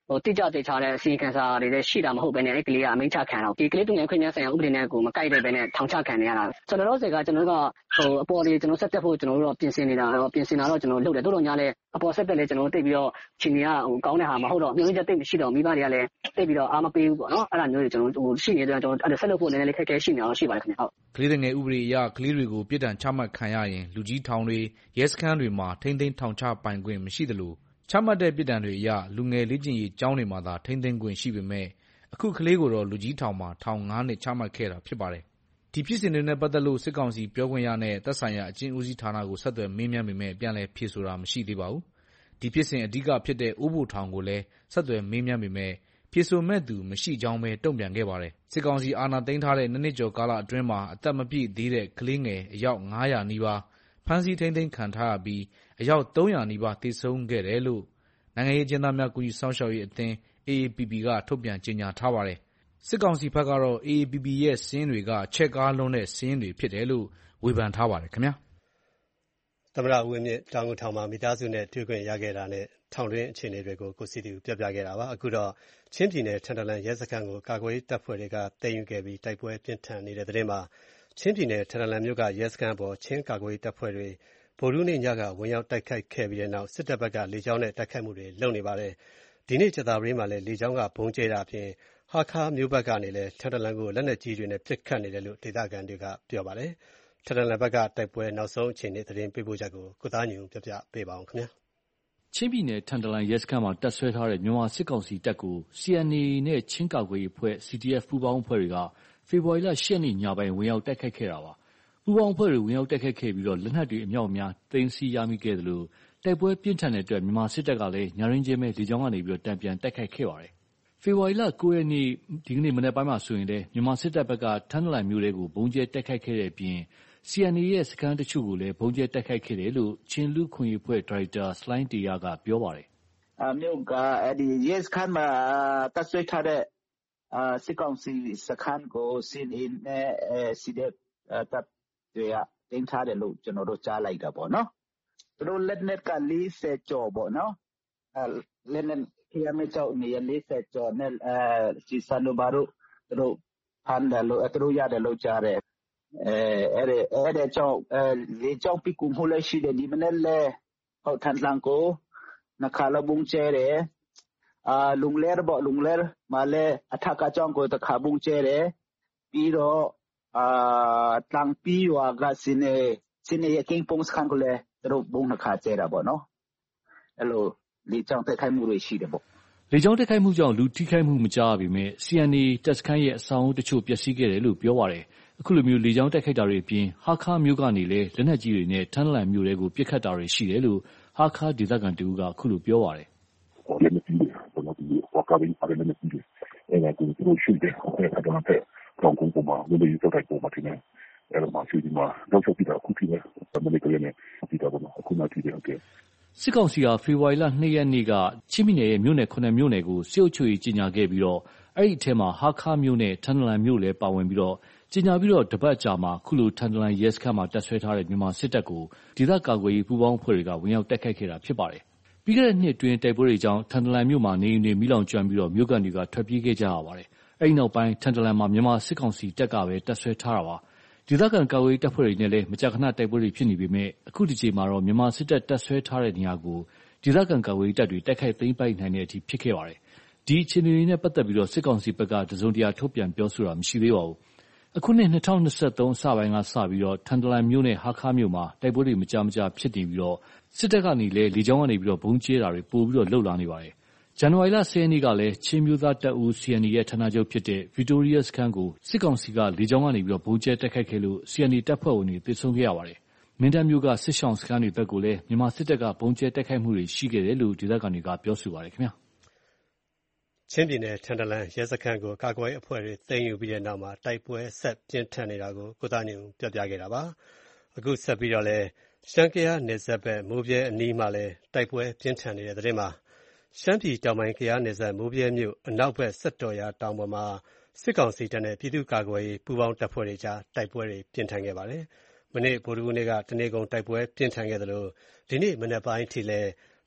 I: တိကျသေချာတဲ့အစီအခံစာတွေလည်းရှိတာမဟုတ်ဘဲနဲ့အဲ့ကလေးကအမိန့်ချခံတော့ဒီကလေးသူငယ်ခွင့်များဆိုင်ရာဥပဒေနဲ့ကိုမကိုက်တဲ့ဘဲနဲ့ထောင်ချခံနေရတာကျွန်တော်တို့ကကျွန်တော်တို့ကအပေါ်လေးကျွန်တော်ဆက်တက်ဖို့ကျွန်တော်တို့ပြင်ဆင်နေတာတော့ကျွန်တော်လုပ်တယ်တိုးတော့ညာလဲအပေါ်ဆက်တက်လဲကျွန်တော်တို့တိတ်ပြီးတော့ချိန်ကြီးကကောင်းတဲ့ဟာမဟုတ်တော့မျိုးချက်တိတ်မရှိတော့မိဘတွေကလည်းတိတ်ပြီးတော့အားမပေးဘူးပေါ့နော်အဲ့ဒါမျိုးတွေကျွန်တော်ရှိနေတဲ့အတွက်ကျွန်တော်အဲ့ဆက်လုပ်ဖို့နည်းနည်းလေးခက်ခဲရှိနေအောင်ရှိပါတယ်ခင်ဗျဟုတ်
H: ကလေးငယ်ဥပဒေအရကလေးတွေကိုပြစ်ဒဏ်ချမှတ်ခံရရင်လူကြီးထောင်တွေရဲစခန်းတွေမှာထိန်းသိမ်းထောင်ချပိုင်ခွင့်မရှိသလိုချမှတ်တဲ့ပြစ်ဒဏ်တွေအရလူငယ်လေ့ကျင့်ရေးကျောင်းတွေမှာသာထိန်းသိမ်းခွင့်ရှိပေမဲ့အခုကလေးကိုတော့လူကြီးထောင်မှာထောင်9 နှစ်ချမှတ်ခဲ့တာဖြစ်ပါတယ်။ဒီဖြစ်စဉ်တွေနဲ့ပတ်သက်လို့စစ်ကောင်စီပြောခွင့်ရနဲ့သက်ဆိုင်ရာအကျဉ်းဦးစီးဌာနကိုဆက်သွယ်မေးမြန်းပေမဲ့ပြန်လည်ဖြေဆိုတာမရှိသေးပါဘူး။ဒီဖြစ်စဉ်အဓိကဖြစ်တဲ့အိုးဘိုထောင်ကိုလည်းဆက်သွယ်မေးမြန်းပေမဲ့ဖြေဆိုမဲ့သူမရှိကြောင်းပဲတုံ့ပြန်ခဲ့ပါတယ်။စစ်ကောင်စီအာဏာသိမ်းထားတဲ့2 နှစ်ကျော်ကာလအတွင်းမှာအသက်မပြည့်သေးတဲ့ကလေးငယ်အယောက်900နီးပါးဖမ်းဆီးထိန်းသိမ်းခံထားရပြီးအယောက်300နီးပါးသေဆုံးခဲ့တယ်လို့နိုင်ငံရေးအကျဉ်းသားများကူညီစောင့်ရှောက်ရေးအသင်း AAPP ကထုတ်ပြန်ကြေညာထားပါတယ်။စစ်ကောင်စီဘက်ကတော့ AAPP ရဲ့စာရင်းတွေကချဲ့ကားလွန်းတဲ့စာရင်းတွေဖြစ်တယ်လို့ဝေဖန်ထားပါတယ်ခင်ဗျာ
B: ။သမ္မတဦးဝင်းမြင့်တောင်ငူထောင်မှာမိသားစုနဲ့တွေ့ခွင့်ရခဲ့တာနဲ့ထောင်တွင်းအခြေအနေတွေကိုကိုစီတီပြပြခဲ့တာပါ။အခုတော့ချင်းပြည်နယ်ထန်တလန်ရဲစခန်းကိုကာကွယ်ရေးတပ်ဖွဲ့တွေကသိမ်းယူခဲ့ပြီးတိုက်ပွဲပြင်းထန်နေတဲ့သတင်းမှာချင်းပြည်နယ်ထန်တလန်မြို့ကရဲစခန်းပေါ်ချင်းကာကွယ်ရေးတပ်ဖွဲ့တွေဗိုလ်မှူးနေ့ညကဝင်ရောက်တိုက်ခိုက်ခဲ့ပြီးတဲ့နောက်စစ်တပ်ဘက်ကလေကြောင်းနဲ့တိုက်ခိုက်မှုတွေလုပ်နေပါတယ်။ဒီနေ့ကြာသပတေးမှာလည်းလေကြောင်းကဘုံကျဲတာအပြင်ဟာခါမြို့ဘက်ကနေလည်းထန်တလန်ကိုလက်နက်ကြီးတွေနဲ့ပစ်ခတ်နေတယ်လို့ဒေသခံတွေကပြောပါတယ်။ထန်တလန်ဘက်ကတိုက်ပွဲနောက်ဆုံးအခြေအနေသတင်းပေးပို့ချက်ကိုကိုသားညွန့်ပြပြပေးပါအောင်ခင်ဗျာ
J: ။ချင်းပြည်နယ်ထန်တလန်ရဲစခန်းမှာတပ်ဆွဲထားတဲ့မြန်မာစစ်ကောင်စီတပ်ကို CNA နဲ့ချင်းကာကွယ်ရေးအဖွဲ့ CDF ပူးပေါင်းအဖွဲ့တွေကဖေဖော်ဝါရီလ10 ရက်နေ့ညပိုင်းဝင်ရောက်တိုက်ခိုက်ခဲ့တာပါ။ပူးပေါင်းအဖွဲ့တွေဝင်ရောက်တိုက်ခိုက်ခဲ့ပြီးတော့လက်နက်တွေအမြောက်အများသိမ်းဆည်းရမိခဲ့တယ်လို့တိုက်ပွဲပြင်းထန်တဲ့အတွက်မြန်မာစစ်တပ်ကလည်းညရင်းချင်းပဲလေကြောင်းကနေပြီးတော့တံပြန်တိုက်ခိုက်ခဲ့ပါတယ်။ဖေဖော်ဝါရီလ9 ရက်နေ့ဒီကနေ့မနေ့ပိုင်းမှာဆိုရင်လည်းမြန်မာစစ်တပ်ဘက်ကထန်တလန်မြို့တွေကိုဘုံကျဲတိုက်ခိုက်ခဲ့တဲ့အပြင် CNA ရဲ့စခန်းတချို့ကိုလည်းဘုံကျဲတိုက်ခိုက်ခဲ့တယ်လို့ချင်းလူခွင့်ရေးအဖွဲ့ဒါရိုက်တာစလိုင်းတီယာကပြောပါတယ်
D: ။မြို့ကဒီရဲစခန်းမှာတပ်ဆွဲထားတဲ့စစ်ကောင်စီစခန်းကိုစီအင်းနဲ့စီတဲ့တပ်တွေကတင်ထားတယ်လို့ကျွန်တော်တို့ကြားလိုက်တာပေါ့နော်။သူတို့လက်နက်က40ကျော်ပေါ့နော်။လက်နက်ခေယမေကျော်နေ40ကျော်နဲ့စီစံလိုဘာတို့သူတို့ဖမ်းတယ်လို့သူတို့ရတယ်လို့ကြားတယ်အဲ့ဒါကြောင့်လေကြောင့်ပြကူမှုလည်းရှိတယ်ဒီမနေ့လဲဟောထန်လန်ကိုနှခါလဘုံကျဲတယ်လုံလဲပေါ့လုံလဲมาလဲအထက်ကကြောင့်ကိုတခါဘုံကျဲတယ်ပြီးတော့တန်ပီဝါကစနေရကင်းပုံစခန်းကိုလဲသူတို့ဘုံနှခါကျဲတာပေါ့နော်အဲ့လိုလေကြောင့်တိုက်ခိုက်မှုတွေရှိတယ်ပေါ့
J: လေကြောင်းတိုက်ခိုက်မှုကြောင့်လူထိခိုက်မှုမကြားပေမဲ့ CNA တပ်စခန်းရဲ့အဆောင်အုပ်တချို့ပျက်စီးခဲ့တယ်လို့ပြောပါတယ်အခုလိုမျိုးလေကြောင်းတိုက်ခိုက်တာတွေအပြင်ဟာခါမြို့ကနေလည်းလက်နက်ကြီးတွေနဲ့ထန်တလန်မြို့တွေကိုပစ်ခတ်တာတွေရှိတယ်လို့ဟာခါဒေသခံတူကအခုလိုပြောပါတယ်
K: ။လက်နက်ကြီးတွေကျွန်တော်ဒီဟောကာဘင်းပါလက်နက်ကြီးတွေအဲ့ဒါကိုသူတို့ရှိတယ်အဲ့ဒါကတော့တောင်ကုန်းပေါ်မှာလူတွေစောက်တိုက်ပေါ်မှာတင်တယ်အဲ့ဒါမှရှိဒီမှာတော့ပြတာအခုဖြစ်တယ်တမန်လေးကလည်းပြတာပေါ့အခုမှဖြစ်တယ်โอเค
J: စစ်ကောင်စီဟာဖေဖော်ဝါရီလ2 ရက်နေ့ကချင်းပြည်နယ်ရဲ့မြို့နယ်9မြို့နယ်ကိုစစ်အုပ်ချုပ်ရေးကြီးညာခဲ့ပြီးတော့အဲ့ဒီအထက်မှာဟာခါမြို့နဲ့ထန်တလန်မြို့လည်းပါဝင်ပြီးတော့ကြီးညာပြီးတော့တပတ်ကြာမှာခုလိုထန်တလန်ရဲစခန်းမှာတပ်ဆွဲထားတဲ့မြန်မာစစ်တပ်ကိုဒေသကာကွယ်ရေးပူးပေါင်းအဖွဲ့တွေကဝင်ရောက်တိုက်ခိုက်ခဲ့တာဖြစ်ပါတယ်။ပြီးခဲ့တဲ့နှစ်အတွင်းတိုက်ပွဲတွေကြောင့်ထန်တလန်မြို့မှာနေအိမ်တွေမိလောင်ကျွမ်းပြီးတော့မြို့ကန်တွေကထွက်ပြေးခဲ့ကြရပါတယ်။အဲ့ဒီနောက်ပိုင်းထန်တလန်မှာမြန်မာစစ်ကောင်စီတပ်ကပဲတပ်ဆွဲထားတာပါ။ဒေသခံကာကွယ်ရေးတပ်ဖွဲ့တွေနဲ့လည်းမကြာခဏတိုက်ပွဲတွေဖြစ်နေပေမဲ့အခုဒီချိန်မှာတော့မြန်မာစစ်တပ်တပ်ဆွဲထားတဲ့နေရာကိုဒေသခံကာကွယ်ရေးတပ်တွေတိုက်ခိုက်သိမ်းပိုက်နိုင်တဲ့အထိဖြစ်ခဲ့ပါတယ်။ဒီအခြေအနေတွေနဲ့ပတ်သက်ပြီးတော့စစ်ကောင်စီဘက်ကတစုံတရာထုတ်ပြန်ပြောဆိုတာမရှိသေးပါဘူး။အခုနှစ်2023အစပိုင်းကစပြီးတော့ထန်တလန်မြို့နဲ့ဟာခါမြို့မှာတိုက်ပွဲတွေမကြာဖြစ်နေပြီးတော့စစ်တပ်ကနေလည်းလေကြောင်းကနေပြီးတော့ဘုံကျဲတာတွေပို့ပြီးတော့လှုပ်လာနေပါတယ်။ဇန်နဝါရီလ10 ရက်နေ့ကလည်းချင်းမျိုးသားတပ်ဦး CNA ရဲ့ဌာနချုပ်ဖြစ်တဲ့ Victoria စခန်းကိုစစ်ကောင်စီကလေကြောင်းကနေပြီးတော့ဘုံကျဲတိုက်ခိုက်ခဲ့လို့ CNA တပ်ဖွဲ့ဝင်တွေသေဆုံးခဲ့ရပါတယ်။မင်းတပ်မြို့ကစစ်ဆောင်စခန်းတွေဘက်ကိုလည်းမြန်မာစစ်တပ်ကဘုံကျဲတိုက်ခိုက်မှုတွေရှိခဲ့တယ်လို့ဒေသခံတွေကပြောဆိုပါတယ်ခင်ဗျာ
B: ။ချင်းပြည်နယ်ထန်တလန်ရဲစခန်းကိုကာကွယ်ရေးအဖွဲ့တွေသိမ်းယူပြီးတဲ့နောက်မှာတိုက်ပွဲဆက်ပြင်းထန်နေတာကိုကိုသားညွန့်ပြပြခဲ့တာပါ။အခုဆက်ပြီးတော့လည်းရှမ်းကယားနယ်စပ်ဘက်မိုးပြဲအနီးမှာလည်းတိုက်ပွဲပြင်းထန်နေတဲ့သတင်းမှာရှမ်းပြည်တောင်ပိုင်းကယားနယ်စပ်မိုးပြဲမြို့အနောက်ဘက်ဆက်တော်ရာတောင်ပေါ်မှာစစ်ကောင်စီတပ်နဲ့ပြည်သူ့ကာကွယ်ရေးပူးပေါင်းတပ်ဖွဲ့တွေကြားတိုက်ပွဲတွေပြင်းထန်ခဲ့ပါတယ်။မနေ့ဗုဒ္ဓဟူးနေ့ကတနေ့ကုန်တိုက်ပွဲပြင်းထန်ခဲ့သလိုဒီနေ့မနက်ပိုင်းထိလည်း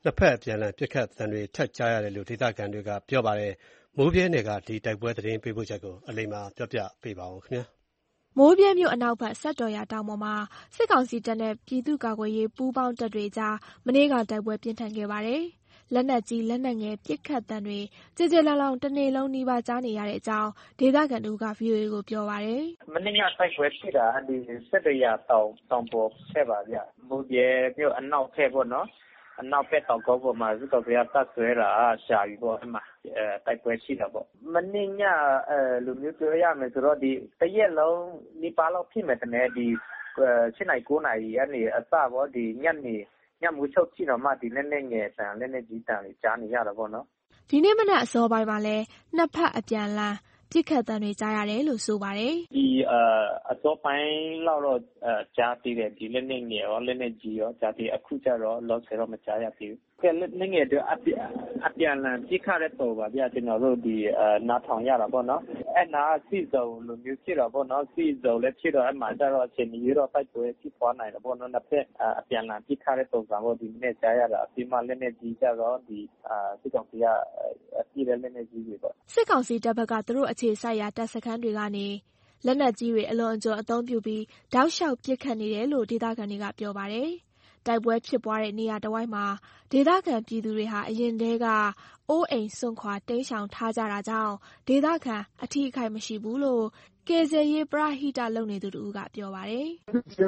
B: နှစ်ဖက်အပြန်အလှန်ပစ်ခတ်သံတွေထပ်ကြားရတယ်လို့ဒေသခံတွေကပြောပါတယ်။မိုးဗြဲနယ်ကဒီတိုက်ပွဲသတင်းပေးပို့ချက်ကိုအလိမ္မာပြောပြပေးပါဦးခင်ဗျာ
L: ။မိုးဗြဲမြို့အနောက်ဘက်စက်တော်ရာတောင်ပေါ်မှာစစ်ကောင်စီတပ်နဲ့ပြည်သူ့ကာကွယ်ရေးပူးပေါင်းတပ်တွေကြားမနေ့ကတိုက်ပွဲပြင်းထန်ခဲ့ပါတယ်။လက်နက်ကြီးလက်နက်ငယ်ပစ်ခတ်သံတွေကြေကြေလောင်လောင်တနေ့လုံးနီးပါးကြားနေရတဲ့အကြောင်းဒေသခံတို့က VOA ကိုပြောပါတယ်
M: ။မနေ့ကတိုက်ပွဲဖြစ်တာဒီစက်တော်ရာတောင်ပေါ်ဆက်ပါဗျ။မိုးဗြဲမြို့အနောက်ဘက်ပေါ့နော်။အနောက်ဘက်တောင်ကုန်းပေါ်မှာစစ်ကောင်စီကတပ်ဆွဲတာရှာပြီပေါ့အဲ့မှာတိုက်ပွဲရှိတာပေါ့။မနေ့ညလူမျိုးပြောရမယ်ဆိုတော့ဒီတရက်လုံးနီးပါးလောက်ဖြစ်မယ်တဲ့ဒီ7 နာရီ 9 နာရီကနေအစပေါ့ဒီညမိုးချုပ်ကြည့်တော့မှဒီလက်နက်ငယ်တန်လက်နက်ကြီးတန်တွေကြားနေရတာပေါ့နော်
L: ။ဒီနေ့မနက်အစောပိုင်းမှာလဲနှစ်ဖက်အပြန်လန်းပစ်ခတ်သံတွေကြားရတယ်လို့ဆိုပါတယ်
M: ။ဒီအစောပိုင်းလောက်တော့ကြားသေးတယ်ဒီလက်နက်ငယ်ရောလက်နက်ကြီးရောကြားသေးအခုကျတော့လောဆယ်တော့မကြားရသေးဘူး။လက်နက်ငယ်တွေအပြန်လန်းပစ်ခတ်တဲ့ပုံပါဗျာကျွန်တော်တို့ဒီနားထောင်ရတာပေါ့နော်။အဲ့နာစီစုံလိုမျိုးဖြစ်တော့ပေါ့နော်စီစုံလည်းဖြစ်တော့အမှန်တော့အချိန်ကြီးတော့တိုက်ပွဲဖြစ်သွားနိုင်တယ်ပေါ့နော်နှစ်ဖက်အပြန်လန်းပစ်ခတ်တဲ့ပုံစံပေါ့ဒီနေ့ကြားရတာအပြင်မှာလက်နက်ကြီးကြတော့ဒီစစ်ကောင်စီကအပြည့်တဲ့လက်နက်ကြီးတွေပေါ့
L: စစ်ကောင်စီတပ်ဘက်ကသူတို့အခြေစိုက်ရာတပ်စခန်းတွေကနေလက်နက်ကြီးတွေအလွန်အကျွံအသုံးပြုပြီးတောက်လျှောက်ပစ်ခတ်နေတယ်လို့ဒေသခံတွေကပြောပါတယ်။တိုက်ပွဲဖြစ်ပွားတဲ့နေရာတစ်ဝိုက်မှာဒေသခံပြည်သူတွေဟာအရင်တည်းကအိုးအိမ်စွန့်ခွာတိမ်းရှောင်ထားကြတာကြောင့်ဒေသခံအထိအခိုက်မရှိဘူးလို့ကယ်ဆယ်ရေးပရဟိတလုပ်နေသူတို့ကပြောပါတယ်။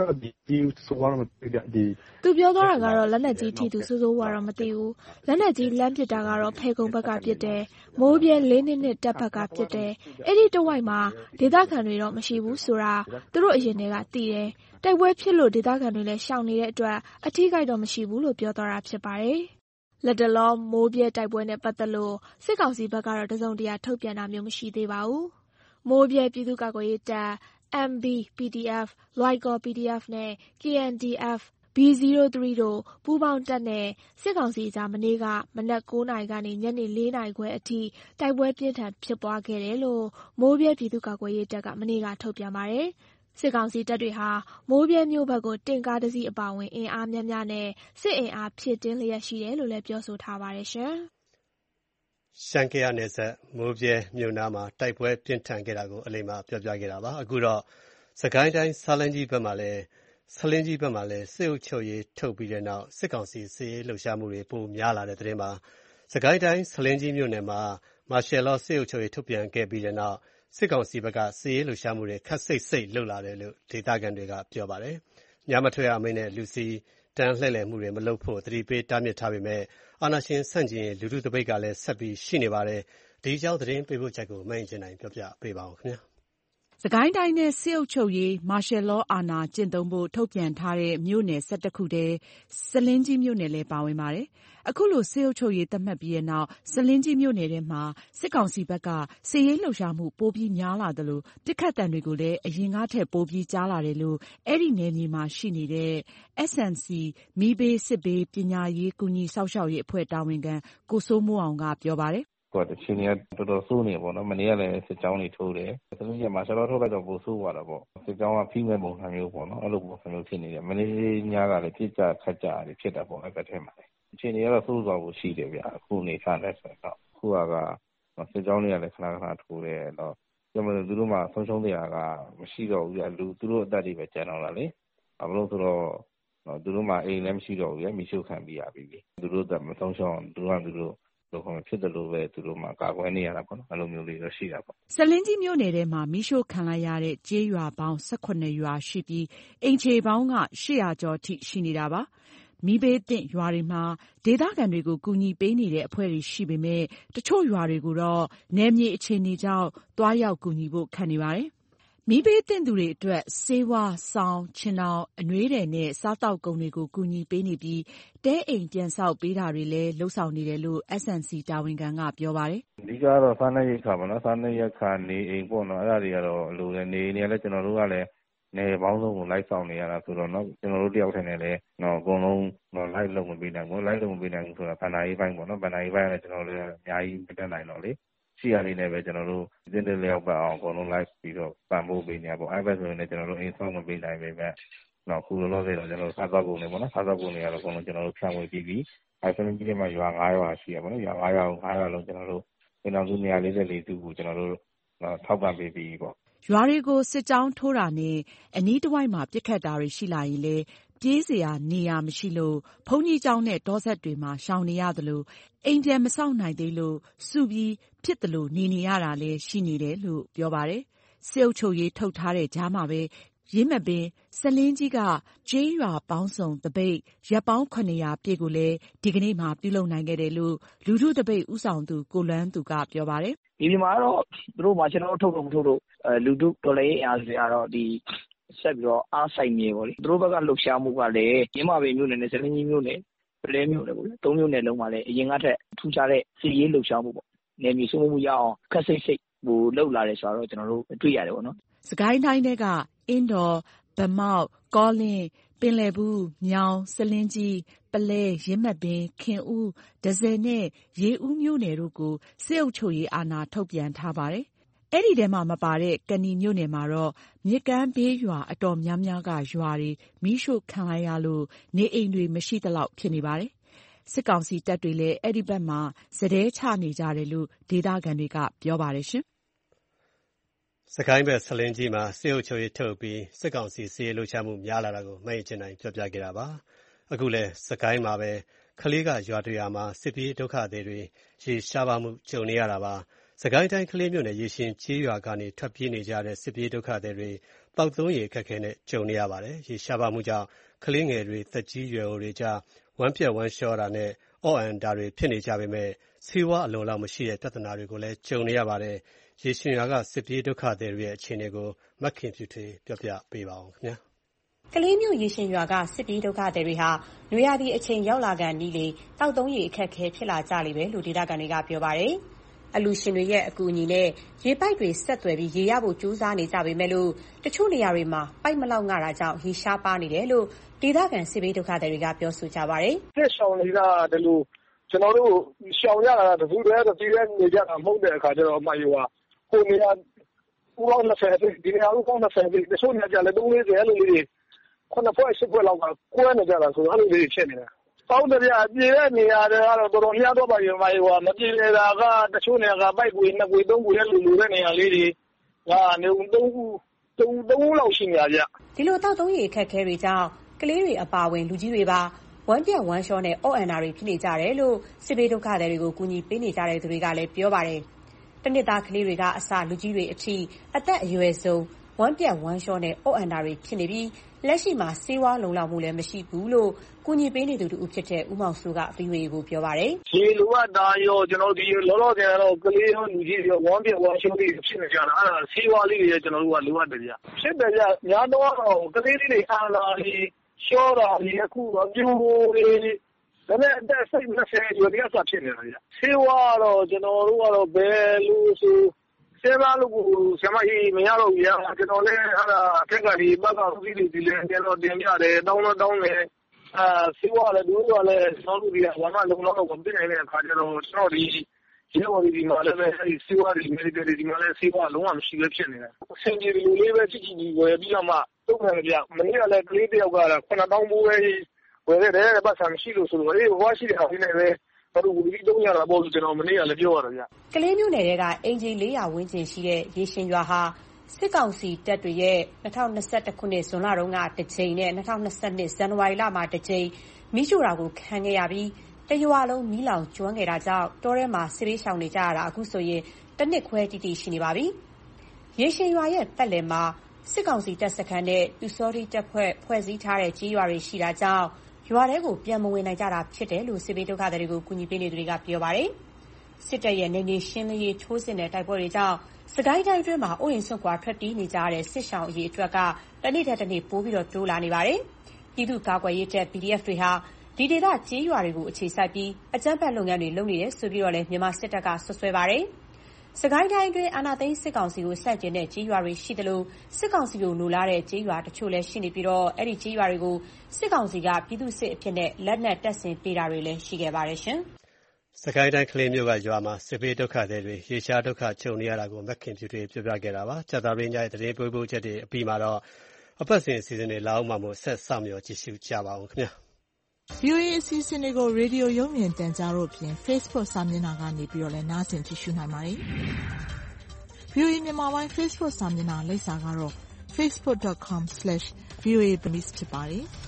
L: သူပြောသွားတာကတော့လက်နက်ကြီးထိသူစိုးစိုးဝါတော့မသိဘူး။လက်နက်ကြီးလမ်းပစ်တာကတော့ဖဲကုံဘက်ကပစ်တယ်။မိုးပြဲ422တပ်ဘက်ကပစ်တယ်။အဲ့ဒီတဝိုက်မှာဒေသခံတွေတော့မရှိဘူးဆိုတာသူတို့အရင်တည်းကသိတယ်။တိုက်ပွဲဖြစ်လို့ဒေသခံတွေလည်းရှောင်နေတဲ့အတွက်အထိခိုက်တော့မရှိဘူးလို့ပြောသွားတာဖြစ်ပါတယ်။လက်တလောမိုးပြဲတိုက်ပွဲနဲ့ပတ်သက်လို့စစ်ကောင်စီဘက်ကတော့တစုံတရာထုတ်ပြန်တာမျိုးမရှိသေးပါဘူး။မိုးပြဲပြည်သူ့ကာကွယ်ရေးတပ် MB PDF, Loicor PDF နဲ့ KNDF B03 တို့ပူးပေါင်းတပ်နဲ့စစ်ကောင်စီကြားမနေ့ကမနက်9 နာရီကနေညနေ4 နာရီခွဲအထိတိုက်ပွဲပြင်းထန်ဖြစ်ပွားခဲ့တယ်လို့မိုးပြဲပြည်သူ့ကာကွယ်ရေးတပ်ကမနေ့ကထုတ်ပြန်ပါတယ်။စစ်ကောင်စီတပ်တွေဟာမိုးပြဲမြို့ဘက်ကိုတင့်ကားတစ်စီးအပါအဝင်အင်အားများများနဲ့စစ်အင်အားဖြည့်တင်းလျက်ရှိတယ်လို့လည်းပြောဆိုထားပါတယ်ရှင်
B: ။ရှမ်းကယားနယ်စပ်မိုးပြဲမြို့နားမှာတိုက်ပွဲပြင်းထန်ခဲ့တာကိုအလိမ္မာပြောပြခဲ့တာပါအခုတော့စကိုင်းတိုင်းဆာလင်းကြီးဘက်မှာလည်းစစ်အုပ်ချုပ်ရေးထုတ်ပြီးတဲ့နောက်စစ်ကောင်စီစစ်ရေးလှုပ်ရှားမှုတွေပိုများလာတဲ့သတင်းမှာစကိုင်းတိုင်းဆာလင်းကြီးမြို့နယ်မှာမာရှယ်လောစစ်အုပ်ချုပ်ရေးထုတ်ပြန်ခဲ့ပြီးတဲ့နောက်စစ်ကောင်စီဘက်ကစစ်ရေးလှုပ်ရှားမှုတွေခပ်စိတ်လုပ်လာတယ်လို့ဒေသခံတွေကပြောပါတယ်။ညမထွက်ရအမိန့်နဲ့လူစီတန်းလှည့်လည်မှုတွေမလုပ်ဖို့သတိပေးတားမြစ်ထားပေမဲ့အာဏာရှင်ဆန့်ကျင်ရေးလူထုတပိတ်ကလည်းဆက်ပြီးရှိနေပါတယ်။ဒီအကြောင်းသတင်းပေးပို့ချက်ကိုမအင်ကြင်းနိုင်ပြောပြပေးပါဦးခင်ဗျာ။
N: စကိုင်းတိုင်းနဲ့စစ်အုပ်ချုပ်ရေးမာရှယ်လောအာဏာကျင့်သုံးဖို့ထုတ်ပြန်ထားတဲ့မြို့နယ်11ခုထဲဆာလင်းကြီးမြို့နယ်လည်းပါဝင်ပါတယ်။အခုလိုစစ်အုပ်ချုပ်ရေးသတ်မှတ်ပြီးတဲ့နောက်ဆာလင်းကြီးမြို့နယ်ထဲမှာစစ်ကောင်စီဘက်ကစစ်ရေးလှုပ်ရှားမှုပိုပြီးများလာတယ်လို့ပစ်ခတ်တံတွေကိုလည်းအရင်ကထက်ပိုပြီးကြားလာတယ်လို့အဲ့ဒီနယ်မြေမှာရှိနေတဲ့ SNC မီးဘေးစစ်ဘေးပညာရေးကူညီစောင့်ရှောက်ရေးအဖွဲ့တာဝန်ခံကိုစိုးမိုးအောင်ကပြောပါတယ်
O: တချင်ကတော်တော်ဆိုးနေပေါ့နော်မနေ့ကလည်းစစ်ကြောင်းတွေထိုးတယ်ဆင်းရဲမှာဆရာတော်ထုတ်လိုက်တော့ပိုဆိုးသွားတာပေါ့စစ်ကြောင်းကဖိမဲ့ပုံစံမျိုးပေါ့နော်အဲ့လိုပုံစံမျိုးဖြစ်နေတယ်မနေ့ညကလည်းပြစ်ကြခတ်ကြတွေဖြစ်တာပေါ့အဲ့ဘက်ထဲမှာအချိန်တွေကတော့ဆိုးသွားဖို့ရှိတယ်ဗျအခုနေထားလဲဆိုတော့အခုကစစ်ကြောင်းတွေကလည်းခဏထိုးတယ်တော့ကျမတို့သူတို့မှဆုံးရှုံးတရားကမရှိတော့ဘူးလူသူတို့အသက်တွေပဲကျန်တော့လာလေဘာလို့ဆိုတော့သူတို့မှအိမ်လည်းမရှိတော့ဘူးမိရှုခံပြီးရပြီသူတို့သက်မဆုံးရှုံးသူတို့ဖြစ်တယ်လို့ပဲသူတို့မှကာကွယ်နေရတာပေါ့နော်အဲ့လိုမျိုးလေးတော့ရှိတာပေါ့
N: ဆာလင်းကြီးမြို့နယ်ထဲမှာမိရှို့ခံလိုက်ရတဲ့ကျေးရွာပေါင်း18ရွာရှိပြီးအိမ်ခြေပေါင်းက800ကျော်ထိရှိနေတာပါမီးဘေးသင့်ရွာတွေမှာဒေသခံတွေကိုကူညီပေးနေတဲ့အဖွဲ့တွေရှိပေမဲ့တချို့ရွာတွေကိုတော့နယ်မြေအခြေအနေကြောင့်တွားရောက်ကူညီဖို့ခက်နေပါတယ်မီးဘေးသင့်သူတွေအတွက်ဆေးဝါးဆောင်းချင်အောင်အနွေးတယ်နဲ့စားတောက်ကုန်တွေကိုကူညီပေးနေပြီးတဲအိမ်ပြန်ဆောက်ပေးတာတွေလည်းလှုပ်ဆောင်နေတယ်လို့ SNC တာဝန်ခံကပြောပါတယ်
O: အဓိကတော့စားနပ်ရိက္ခာပေါ့နော်စားနပ်ရိက္ခာနေအိမ်ပေါ့နော်အဲ့ဒါတွေကတော့လိုတယ်နေနေလည်းကျွန်တော်တို့ကလည်းနေပေါင်းစုံကိုလိုက်ဆောင်နေရတာဆိုတော့เนาะကျွန်တော်တို့တယောက်ထည်နဲ့လည်းเนาะအကုန်လုံးလိုက်လုံမပေးနိုင်ဘူးလိုက်လုံမပေးနိုင်ဘူးဆိုတာဗန္ဒာရေးပိုင်းပေါ့နော်ဗန္ဒာရေးပိုင်းကလည်းကျွန်တော်တို့အများကြီးမတက်နိုင်တော့လေရှိရလေးနဲ့ပဲကျွန်တော်တို့တင်းတင်းလျောက်ပတ်အောင်အကုန်လုံး live ပြီးတော့ပံ့ပိုးပေးနေရပေါ့အဲ့ဘက်ဆိုရင်လည်းကျွန်တော်တို့အိမ်ဆောင်မပေးနိုင်ပေမဲ့တော့ခုလောလောဆယ်တော့ကျွန်တော်တို့စားသောက်ကုန်တွေပေါ့နော်စားသောက်ကုန်တွေကတော့အကုန်လုံးကျွန်တော်တို့ဖြန့်ဝေပြီးပြီဆလင်းကြီးထဲမှာရွာ9ရွာရှိရပါတော့။ရွာ9ရွာကို9ရွာလုံးကျွန်တော်တို့အိမ်ထောင်စု244စုကိုကျွန်တော်တို့ထောက်ပံ့ပေးပြီးပေါ့
N: ။ရွာတွေကိုစစ်ကြောင်းထိုးတာနဲ့အနီးတစ်ဝိုက်မှာပစ်ခတ်တာတွေရှိလာရင်လည်းပြေးစရာနေရာမရှိလို့ဘုန်းကြီးကျောင်းနဲ့တောဆက်တွေမှာရှောင်နေရသလိုအိမ်ပြန်မဆောက်နိုင်သေးလို့စုပြီးဖြစ်သလိုနေရတာလည်းရှိနေတယ်လို့ပြောပါတယ်။စစ်အုပ်ချုပ်ရေးထုတ်ထားတဲ့ကြားမှာပဲယင်းမာပင်ဆလင်းကြီးကကျေးရွာပေါင်းစုံသပိတ်ရက်ပေါင်း700ပြည့်ကိုလည်းဒီကနေ့မှာပြုလုပ်နိုင်ခဲ့တယ်လို့လူထုသပိတ်ဦးဆောင်သူကိုလွမ်းသူကပြောပါတယ်
P: ။ဒီမှာတော့သူတို့မှာကျွန်တော်တို့ထုတ်လို့မထုတ်လို့လူထုတော်လှန်ရေးအားတွေကတော့ဒီဆက်ပြီးတော့အားဆိုင်နေပေါ့လေသူတို့ဘက်ကလှုပ်ရှားမှုကလည်းရင်းမာပင်မြို့နယ်နဲ့ဆလင်းကြီးမြို့နယ်ပလဲမြို့နယ်ပေါ့လေ3မြို့နယ်လုံးမှာလည်းအရင်ကထက်ထူးခြားတဲ့စီရေးလှုပ်ရှားမှုပေါ့နယ်မြေစိုးမိုးမှုရအောင်ခက်စိတ်ဟိုလှုပ်လာတယ်ဆိုတော့ကျွန်တော်တို့တွေ့ရတယ်ပေါ့နော်
N: စကိုင်းတိုင်းထဲကအင်းတော်ဗမောက်ကောလင်းပင်လယ်ဘူးမြောင်ဆလင်းကြီးပလဲရင်းမာပင်ခင်ဦးဒဇယ်နဲ့ရေဦးမြို့နယ်တို့ကိုစစ်အုပ်ချုပ်ရေးအာဏာထုတ်ပြန်ထားပါတယ်အဲ့ဒီထဲမှာမပါတဲ့ကနီမြို့နယ်မှာတော့မြစ်ကမ်းဘေးရွာအတော်များများကရွာတွေမီးရှို့ခံလိုက်ရလို့နေအိမ်တွေမရှိသလောက်ဖြစ်နေပါတယ်။စစ်ကောင်စီတပ်တွေလည်းအဲ့ဒီဘက်မှာစတဲချနေကြတယ်လို့ဒေသခံတွေကပြောပါတယ်ရှင်
B: ။စကိုင်းဘက်ဆလင်းကြီးမှာစစ်အုပ်ချုပ်ရေးထုတ်ပြီးစစ်ကောင်စီစီရေးလှုပ်ရှားမှုများလာတာကိုမှတ်ကျင်နိုင်ပြောပြခဲ့တာပါ။အခုလည်းစကိုင်းမှာပဲကလေးကရွာတွေမှာစစ်ပြေးဒုက္ခသည်တွေရေရှားပါမှုကြုံနေရတာပါ။စကိုင်းတိုင်းကလေးမြို့နယ်ရေရှင်ကျေးရွာကနေထွက်ပြေးနေကြတဲ့စစ်ပြေးဒုက္ခသည်တွေတောက်သုံးရေအခက်အခဲနဲ့ကြုံနေရပါတယ်။ရေရှားပါမှုကြောင့်ကလေးငယ်တွေသက်ကြီးရွယ်အိုတွေကြားဝမ်းပြက်ဝမ်းလျှောတာနဲ့အော့အန်တာတွေဖြစ်နေကြပေမဲ့ဆေးဝါးအလုံလောက်မရှိတဲ့ပြဿနာတွေကိုလည်းကြုံနေရပါတယ်။ရေရှင်ရွာကစစ်ပြေးဒုက္ခသည်တွေရဲ့အခြေအနေကိုမခင်ဖြူထွေးပြောပြပေးပါဦးခင်ဗျာ
Q: ။ကလေးမြို့ရေရှင်ရွာကစစ်ပြေးဒုက္ခသည်တွေဟာနွေရာသီအချိန်ရောက်လာကန်နီးလေတောက်သုံးရေအခက်အခဲဖြစ်လာကြလိမ့်မယ်လို့ဒေသခံတွေကပြောပါတယ်။အလူရှင်တွေရဲ့အကူအညီနဲ့ရေပိုက်တွေဆက်သွယ်ပြီးရေရဖို့ကြိုးစားနေကြပေမဲ့လို့တချို့နေရာတွေမှာပိုက်မလောက်ငတာကြောင့်ရေရှားပါနေတယ်လို့ဒေသခံစစ်ဘေးဒုက္ခသည်တွေကပြောဆိုကြပါတယ်
P: ။စစ်ဆောင်တွေကဒီလိုကျွန်တော်တို့ရှောင်ရတာတစုတည်းတစ်စီးတည်းနေကြတာမဟုတ်တဲ့အခါကျတော့အမှန်ရောဟိုနေရာဦးပေါင်း20ဒီနေရာဦးပေါင်း20တချို့နေရာလည်း340အဲ့လိုလေး9ဖွဲ့10ဖွဲ့လောက်ကကွဲနေကြတာဆိုတော့အဲ့လိုလေးဖြစ်နေတာပေါင်းတရားပြေတဲ့နေရာတွေကတော့တော်တော်များတော့ပါရင်မပြေနေတာကတချို့နေရာကပိုက်ကွေ2ကွေ3ကွေရဲ့လူတဲ့နေရာလေးတွေကနေဦး3ခုလောက်ရှိနေကြ
Q: ဒီလိုတောက်သုံးရေအခက်အခဲတွေကြောင့်ကလေးတွေအပါဝင်လူကြီးတွေပါဝမ်းပြက်ဝမ်းလျှောနဲ့အော့အန်နာတွေဖြစ်နေကြတယ်လို့စစ်ဘေးဒုက္ခသည်တွေကိုကူညီပေးနေကြတဲ့သူတွေကလည်းပြောပါတယ်တနစ်သားကလေးတွေကအစလူကြီးတွေအထိအသက်အရွယ်ဆုံးဝမ်းပြက်ဝမ်းလျှောနဲ့အော့အန်နာတွေဖြစ်နေပြီးလက်ရှိမှာဆေးဝါးလုံလောက်မှုလည်းမရှိဘူးလို့ကူညီပေးနေသူတူဖြစ်တဲ့ဦးမောင်စိုးက VOA ကိုပြောပါတယ်
P: ။ရေလိုအပ်တာရောကျွန်တော်ဒီလောလောဆယ်တော့ကလေးရောလူကြီးရောဝမ်းပြက်ဝမ်းလျှောတွေဖြစ်နေကြတာအဲ့ဒါဆေးဝါးလေးတွေကျွန်တော်တို့ကလိုအပ်တယ်ဗျ။ဖြစ်တယ်ဗျ။များတော့ကလေးလေးတွေအားလာပြီးရှောတာဒီအခုတော့ပြိုးတွေဒါနဲ့အသက်စိတ်20ကျော်တရားစားဖြစ်နေတာဗျ။ဆေးဝါးတော့ကျွန်တော်တို့ကတော့ဘယ်လိုဆိုဆေးဝါးလို့ဆရာမကြီးမရတော့ဘူး။ကျွန်တော်လည်းအဲ့ဒါအခက်ကဒီဘက်ကဦးစီးတွေဒီလည်းကျွန်တော်တင်ပြတယ်တောင်းတယ်ဆေးဝါးလည်းတို့ကလည်းကျွန်တော်တို့ဒီကဘာမှလုံလောက်တော့မပြနိုင်တဲ့အခါကျတော့ကျွန်တော်ဒီရေဝါဒီမှာလည်းအဲဒီဆေးဝါးတွေမေဒီကယ်ဒီမှာလည်းဆေးဝါးလုံးဝမရှိပဲဖြစ်နေတယ်။ဆင်ကြီးလူလေးပဲကြည့်ဝယ်ပြီးတော့မှတုံ့ပြန်ကြမနေ့ကလည်းကလေးတယောက်က9000ဘိုးပဲဝယ်ရတယ်ပတ်စံမရှိလို့ဆိုတော့အေးဘွားရှိတဲ့အခါနဲ့ပဲတို့ဒီ300ရာပေါ့လို့ကျွန်တော်မနေ့ကလည်းပြောရတယ်ဗျ
Q: ။ကလေးမျိုးနယ်ကအင်ဂျီ400ဝန်းကျင်ရှိတဲ့ရေရှင်ရွာဟာစစ်ကောင်စီတပ်တွေရဲ့2021ခုနှစ်ဇွန်လတုန်းကတစ်ကြိမ်နဲ့2022ဇန်နဝါရီလမှာတစ်ကြိမ်မီးရှို့တာကိုခံခဲ့ရပြီးတရွာလုံးမီးလောင်ကျွမ်းခဲ့တာကြောင့်တောထဲမှာစစ်ဘေးရှောင်နေကြရတာအခုဆိုရင်တစ်နှစ်ခွဲတိတိရှိနေပါပြီ။ရေရှင်ရွာရဲ့ပတ်လည်မှာစစ်ကောင်စီတပ်စခန်းနဲ့ပြူစောတိတပ်ဖွဲ့စည်းထားတဲ့ကြေးရွာတွေရှိတာကြောင့်ရွာထဲကိုပြန်မဝင်နိုင်ကြတာဖြစ်တယ်လို့စစ်ဘေးဒုက္ခသည်တွေကိုကူညီပေးနေသူတွေကပြောပါတယ်။စစ်တပ်ရဲ့နေနေရှင်းလင်းရေးထိုးစစ်နဲ့တိုက်ပွဲတွေကြောင့်စကိုင်းတိုင်းအတွင်းမှာအိုးအိမ်ဆွန့်ခွာထွက်ပြေးနေကြရတဲ့စစ်ရှောင်အရေးအတွက်ကတနေ့ထက်တနေ့ပိုပြီးတိုးလာနေပါတယ်။ပြည်သူ့ကာကွယ်ရေးတပ် PDF တွေဟာဒီဒေသကြေးရွာတွေကိုအခြေစိုက်ပြီးအကြမ်းဖက်လုပ်ငန်းတွေလုပ်နေတယ်ဆိုပြီးတော့လည်းမြန်မာစစ်တပ်ကဆွဆွဲပါတယ်။စကိုင်းတိုင်းအတွင်းအာဏာသိမ်းစစ်ကောင်စီကိုစတင်တဲ့ကြေးရွာတွေရှိသလိုစစ်ကောင်စီကိုလိုလားတဲ့ကြေးရွာတချို့လည်းရှိနေပြီးတော့အဲ့ဒီကြေးရွာတွေကိုစစ်ကောင်စီကပြည်သူ့စစ်အဖြစ်နဲ့လက်နက်တပ်ဆင်ပေးတာတွေလည်းရှိခဲ့ပါတယ်ရှင်။
B: စကိုင်းတိုင်းကလေးမြို့ကရွာမှာစစ်ဘေးဒုက္ခသည်တွေရေရှားဒုက္ခကြုံနေရတာကိုမခင်ဖြူတွေပြောပြခဲ့တာပါ။ကြာသပတေးညရဲ့သတင်းပို့ချက်တွေအပြီးမှာတော့အပတ်စဉ်အစီအစဉ်တွေလာအောင်မှမို့ဆက်ဆောင်မျှော်ကြည့်ရှုကြပါအောင်ခင်ဗျာ။
F: VOA အစီအစဉ်တွေကိုရေဒီယိုရုပ်မြင်သံကြားတို့အပြင် Facebook စာမျက်နှာကနေလည်းနားဆင်ကြည့်ရှုနိုင်ပါတယ်။ VOA မြန်မာပိုင်း Facebook စာမျက်နှာလိပ်စာကတော့ facebook.com/voaburmese ဖြစ်ပါတယ်။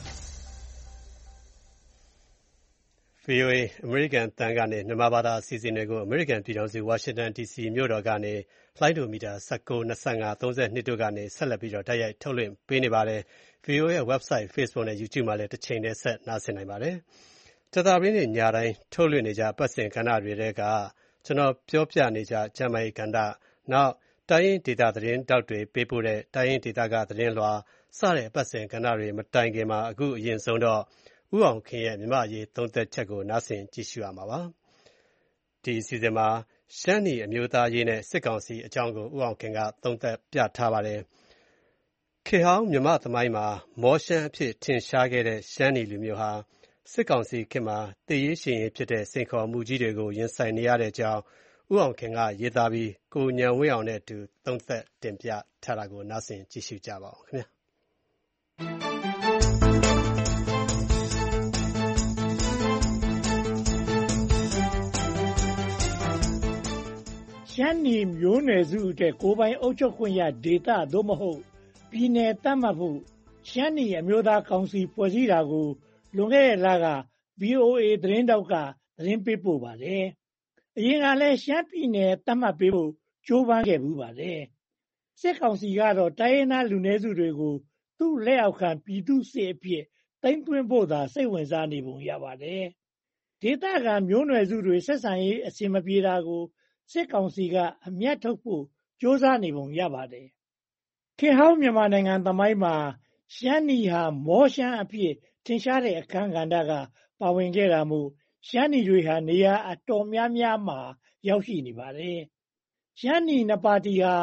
B: VOA အမေရိကန်အသံကနေမြန်မာဘာသာအစီအစဉ်တွေကိုအမေရိကန်ပြည်ထောင်စုဝါရှင်တန် DC မြို့တော်ကနေလှိုင်းဒိုမီတာ19, 25, 32တို့ကနေဆက်လက်ပြီးတိုက်ရိုက်ထုတ်လွှင့်ပေးနေပါတယ်။ VOA ရဲ့ website, Facebook နဲ့ YouTube မှာလည်းတစ်ချိန်တည်းဆက်နားဆင်နိုင်ပါတယ်။ကြာသပတေးနေ့ညတိုင်းထုတ်လွှင့်နေကြပတ်စဉ်ကဏ္ဍတွေထဲကကျွန်တော်ပြောပြနေကြကျန်းမာရေးကဏ္ဍ၊ နောက်တိုင်းရင်းဒေသသတင်းတောက်တွေပေးပို့တဲ့တိုင်းရင်းဒေသကသတင်းလွှာစတဲ့ပတ်စဉ်ကဏ္ဍတွေမတိုင်ခင်မှာအခုအရင်ဆုံးတော့ဦးအောင်ခင်ရဲ့မြန်မာ့အရေးသုံးသပ်ချက်ကိုနားဆင်ကြည့်ရှုရမှာပါ။ဒီအစီအစဉ်မှာရှမ်းနီအမျိုးသားရေးနဲ့စစ်ကောင်စီအကြောင်းကိုဦးအောင်ခင်ကသုံးသပ်ပြထားပါတယ်။ခေတ်ဟောင်းမြန်မာသမိုင်းမှာမောရှမ်းအဖြစ်ထင်ရှားခဲ့တဲ့ရှမ်းနီလူမျိုးဟာစစ်ကောင်စီခေတ်မှာသေရေးရှင်ရေးဖြစ်တဲ့စိန်ခေါ်မှုကြီးတွေကိုရင်ဆိုင်နေရတဲ့အကြောင်းဦးအောင်ခင်ကရေးသားပြီးကိုဉာဏ်ဝင်းအောင်နဲ့အတူသုံးသပ်တင်ပြထားတာကိုနားဆင်ကြည့်ရှုကြပါဦးခင်ဗျာ။
R: ရှမ်းနီမျိုးနွယ်စုအတွက်ကိုယ်ပိုင်အုပ်ချုပ်ခွင့်ရဒေသသို့မဟုတ်ပြည်နယ်သတ်မှတ်ဖို့ရှမ်းနီအမျိုးသားကောင်စီဖွဲ့စည်းတာကိုလွန်ခဲ့တဲ့လက VOA သတင်းတောက်ကသတင်းပေးပို့ပါတယ်။အရင်ကလည်းရှမ်းပြည်နယ်သတ်မှတ်ပေးဖို့ကြိုးပမ်းခဲ့ဘူးပါတယ်။စစ်ကောင်စီကတော့တိုင်းရင်းသားလူနည်းစုတွေကိုသူ့လက်အောက်ခံပြည်သူစစ်အဖြစ်သိမ်းသွင်းဖို့သာစိတ်ဝင်စားနေပုံရပါတယ်။ဒေသခံမျိုးနွယ်စုတွေဆက်ဆံရေးအဆင်မပြေတာကိုစစ်ကောင်စီကအမြတ်ထုတ်ဖို့ကြိုးစားနေပုံရပါတယ်။ခေတ်ဟောင်းမြန်မာနိုင်ငံသမိုင်းမှာရှမ်းနီဟာမောရှမ်းအဖြစ်ထင်ရှားတဲ့အခန်းကဏ္ဍကပါဝင်ခဲ့တာမို့ရှမ်းနီတွေဟာနေရာအတော်များများမှာရောက်ရှိနေပါတယ်။ရှမ်းနီနှစ်ပါတီဟာ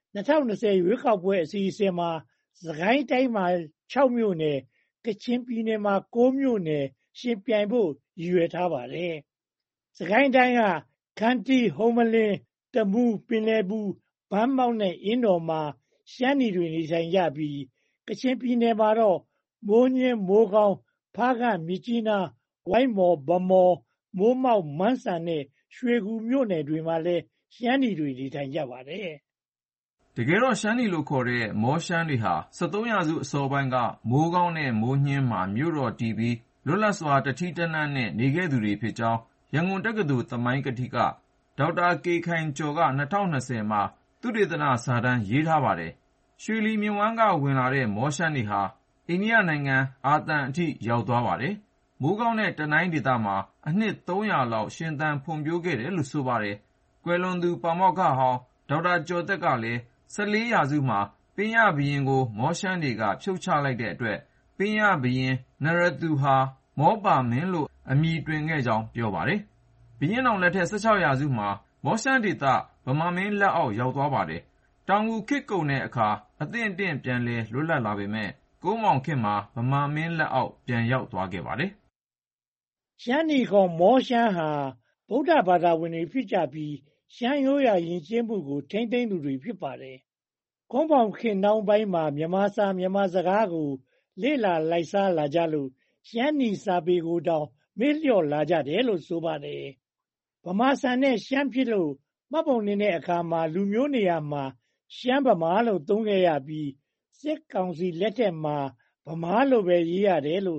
R: 2020ရွေးကောက်ပွဲအစီအစဉ်မှာစကိုင်းတိုင်းမှာ6မြို့နယ်ကချင်ပြည်နယ်မှာ9မြို့နယ်ရှင်ပြိုင်ဖို့ရည်ရွယ်ထားပါတယ်။စကိုင်းတိုင်းကခန္တီးဟုမ္မလင်းတမူးပင်လယ်ဘူးဘန်းမောက်နဲ့အင်းတော်မှာရှမ်းနီတွေနေထိုင်ကြပြီးကချင်ပြည်နယ်မှာတော့မိုးညင်းမိုးကောင်းဖားကန့်မြစ်ကြီးနားဝိုင်းမော်ဗမော်မိုးမောက်မန်းဆန်နဲ့ရွှေကူမြို့နယ်တွေမှာလည်းရှမ်းနီတွေနေထိုင်ကြပါတယ်
S: တကယ်တော့ရှမ်းနီလို့ခေါ်တဲ့မောရှမ်းတွေဟာ73ရာစုအစောပိုင်းကမိုးကောင်းနဲ့မိုးညင်းမှာမြို့တော်တည်ပြီးလွတ်လပ်စွာတတိတနတ်နဲ့နေခဲ့သူတွေဖြစ်ကြောင်းရန်ကုန်တက္ကသိုလ်သမိုင်းကထိကဒေါက်တာကေခိုင်ကျော်က2020မှာသုတေသနစာတမ်းရေးထားပါတယ်။ရွှေလီမြစ်ဝှမ်းကဝင်လာတဲ့မောရှမ်းတွေဟာအိန္ဒိယနိုင်ငံအာသံအထိရောက်သွားပါတယ်။မိုးကောင်းတဲ့တနိုင်းဒေသမှာအနှစ်300လောက်ရှင်သန်ဖွံ့ဖြိုးခဲ့တယ်လို့ဆိုပါတယ်။ကွယ်လွန်သူပါမောက္ခဟောင်းဒေါက်တာကျော်သက်ကလည်း14ရာစုမှာပင်ရဘုရင်ကိုမောရှမ်းတွေကဖြုတ်ချလိုက်တဲ့အတွက်ပင်ရဘုရင်နရသူဟာမောပါမင်းလို့အမည်တွင်ခဲ့ကြောင်းပြောပါတယ်။ဘုရင်တော်လက်ထက်16ရာစုမှာမောရှမ်းဒေသဗမာမင်းလက်အောက်ရောက်သွားပါတယ်။တောင်ငူခေတ်ကုန်တဲ့အခါအသင့်အတင့်ပြန်လဲလွတ်လပ်လာပေမဲ့ကုန်းမောင်ခေတ်မှာဗမာမင်းလက်အောက်ပြန်ရောက်သွားခဲ့ပါတယ်
R: ။ရှမ်းနီခေါ်မောရှမ်းဟာဗုဒ္ဓဘာသာဝင်တွေဖြစ်ကြပြီးရှမ်းရိုးရာယဉ်ကျေးမှုကိုထိန်းသိမ်းသူတွေဖြစ်ပါတယ်။ကုန်းမောင်ခေတ်နောက်ပိုင်းမှာမြန်မာစာမြန်မာစကားကိုလေ့လာလိုက်စားလာကြလို့ရှမ်းနီစာပေကိုတောင်မေ့လျော့လာကြတယ်လို့ဆိုပါတယ်။ဗမာဆန်နဲ့ရှမ်းဖြစ်လို့မှတ်ပုံတင်တဲ့အခါမှာလူမျိုးနေရာမှာရှမ်းဗမာလို့သုံးခဲ့ရပြီးစစ်ကောင်စီလက်ထက်မှာဗမာလို့ပဲရေးရတယ်လို့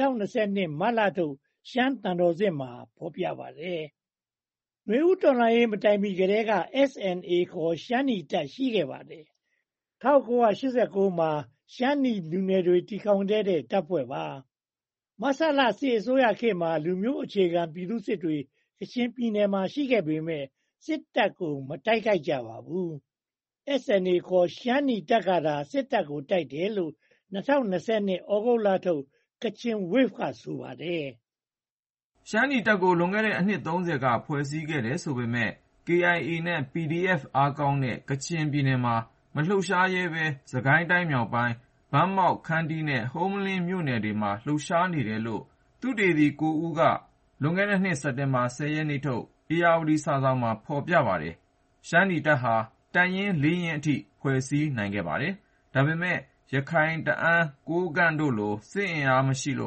R: 2022မတ်လထုတ်ရှမ်းတန်တော်စစ်မှာဖော်ပြပါတယ်။နွေဦးတော်လှန်ရေးမတိုင်မီကတည်းက SNA ခေါ်ရှမ်းနီတပ်ရှိခဲ့ပါတယ်။1989မှာရှမ်းနီလူငယ်တွေတည်ထောင်တဲ့တပ်ဖွဲ့ပါ။မဆလစစ်အစိုးရခေတ်မှာလူမျိုးအခြေခံပြည်သူစစ်တွေကချင်ပြည်နယ်မှာရှိခဲ့ပေမဲ့စစ်တပ်ကိုမတိုက်ခိုက်ကြပါဘူး။ SNA ခေါ်ရှမ်းနီတပ်ကသာစစ်တပ်ကိုတိုက်တယ်လို့2022ဩဂုတ်လထုတ်ကချင် Wave ကဆိုပါတယ်
S: ။ရှမ်းနီတပ်ကိုလွန်ခဲ့တဲ့အနှစ်30ကဖွဲ့စည်းခဲ့တယ်ဆိုပေမဲ့ KIA နဲ့ PDF အားကောင်းတဲ့ကချင်ပြည်နယ်မှာမလှုပ်ရှားရဲပဲစကိုင်းတိုင်းမြောက်ပိုင်းဘန်းမောက်ခန္တီးနဲ့ဟုမ္မလင်းမြို့နယ်တွေမှာလှုပ်ရှားနေတယ်လို့သုတေသီ9ဦးကလွန်ခဲ့တဲ့နှစ်စက်တင်ဘာ10ရက်နေ့ထုတ်ဧရာဝတီစာစောင်မှာဖော်ပြပါတယ်။ရှမ်းနီတပ်ဟာတပ်ရင်း4ရင်းအထိဖွဲ့စည်းနိုင်ခဲ့ပါတယ်။ဒါပေမဲ့ရခိုင်တအာင်းကိုးကန့်တို့လိုစစ်အင်အားမရှိလို့စ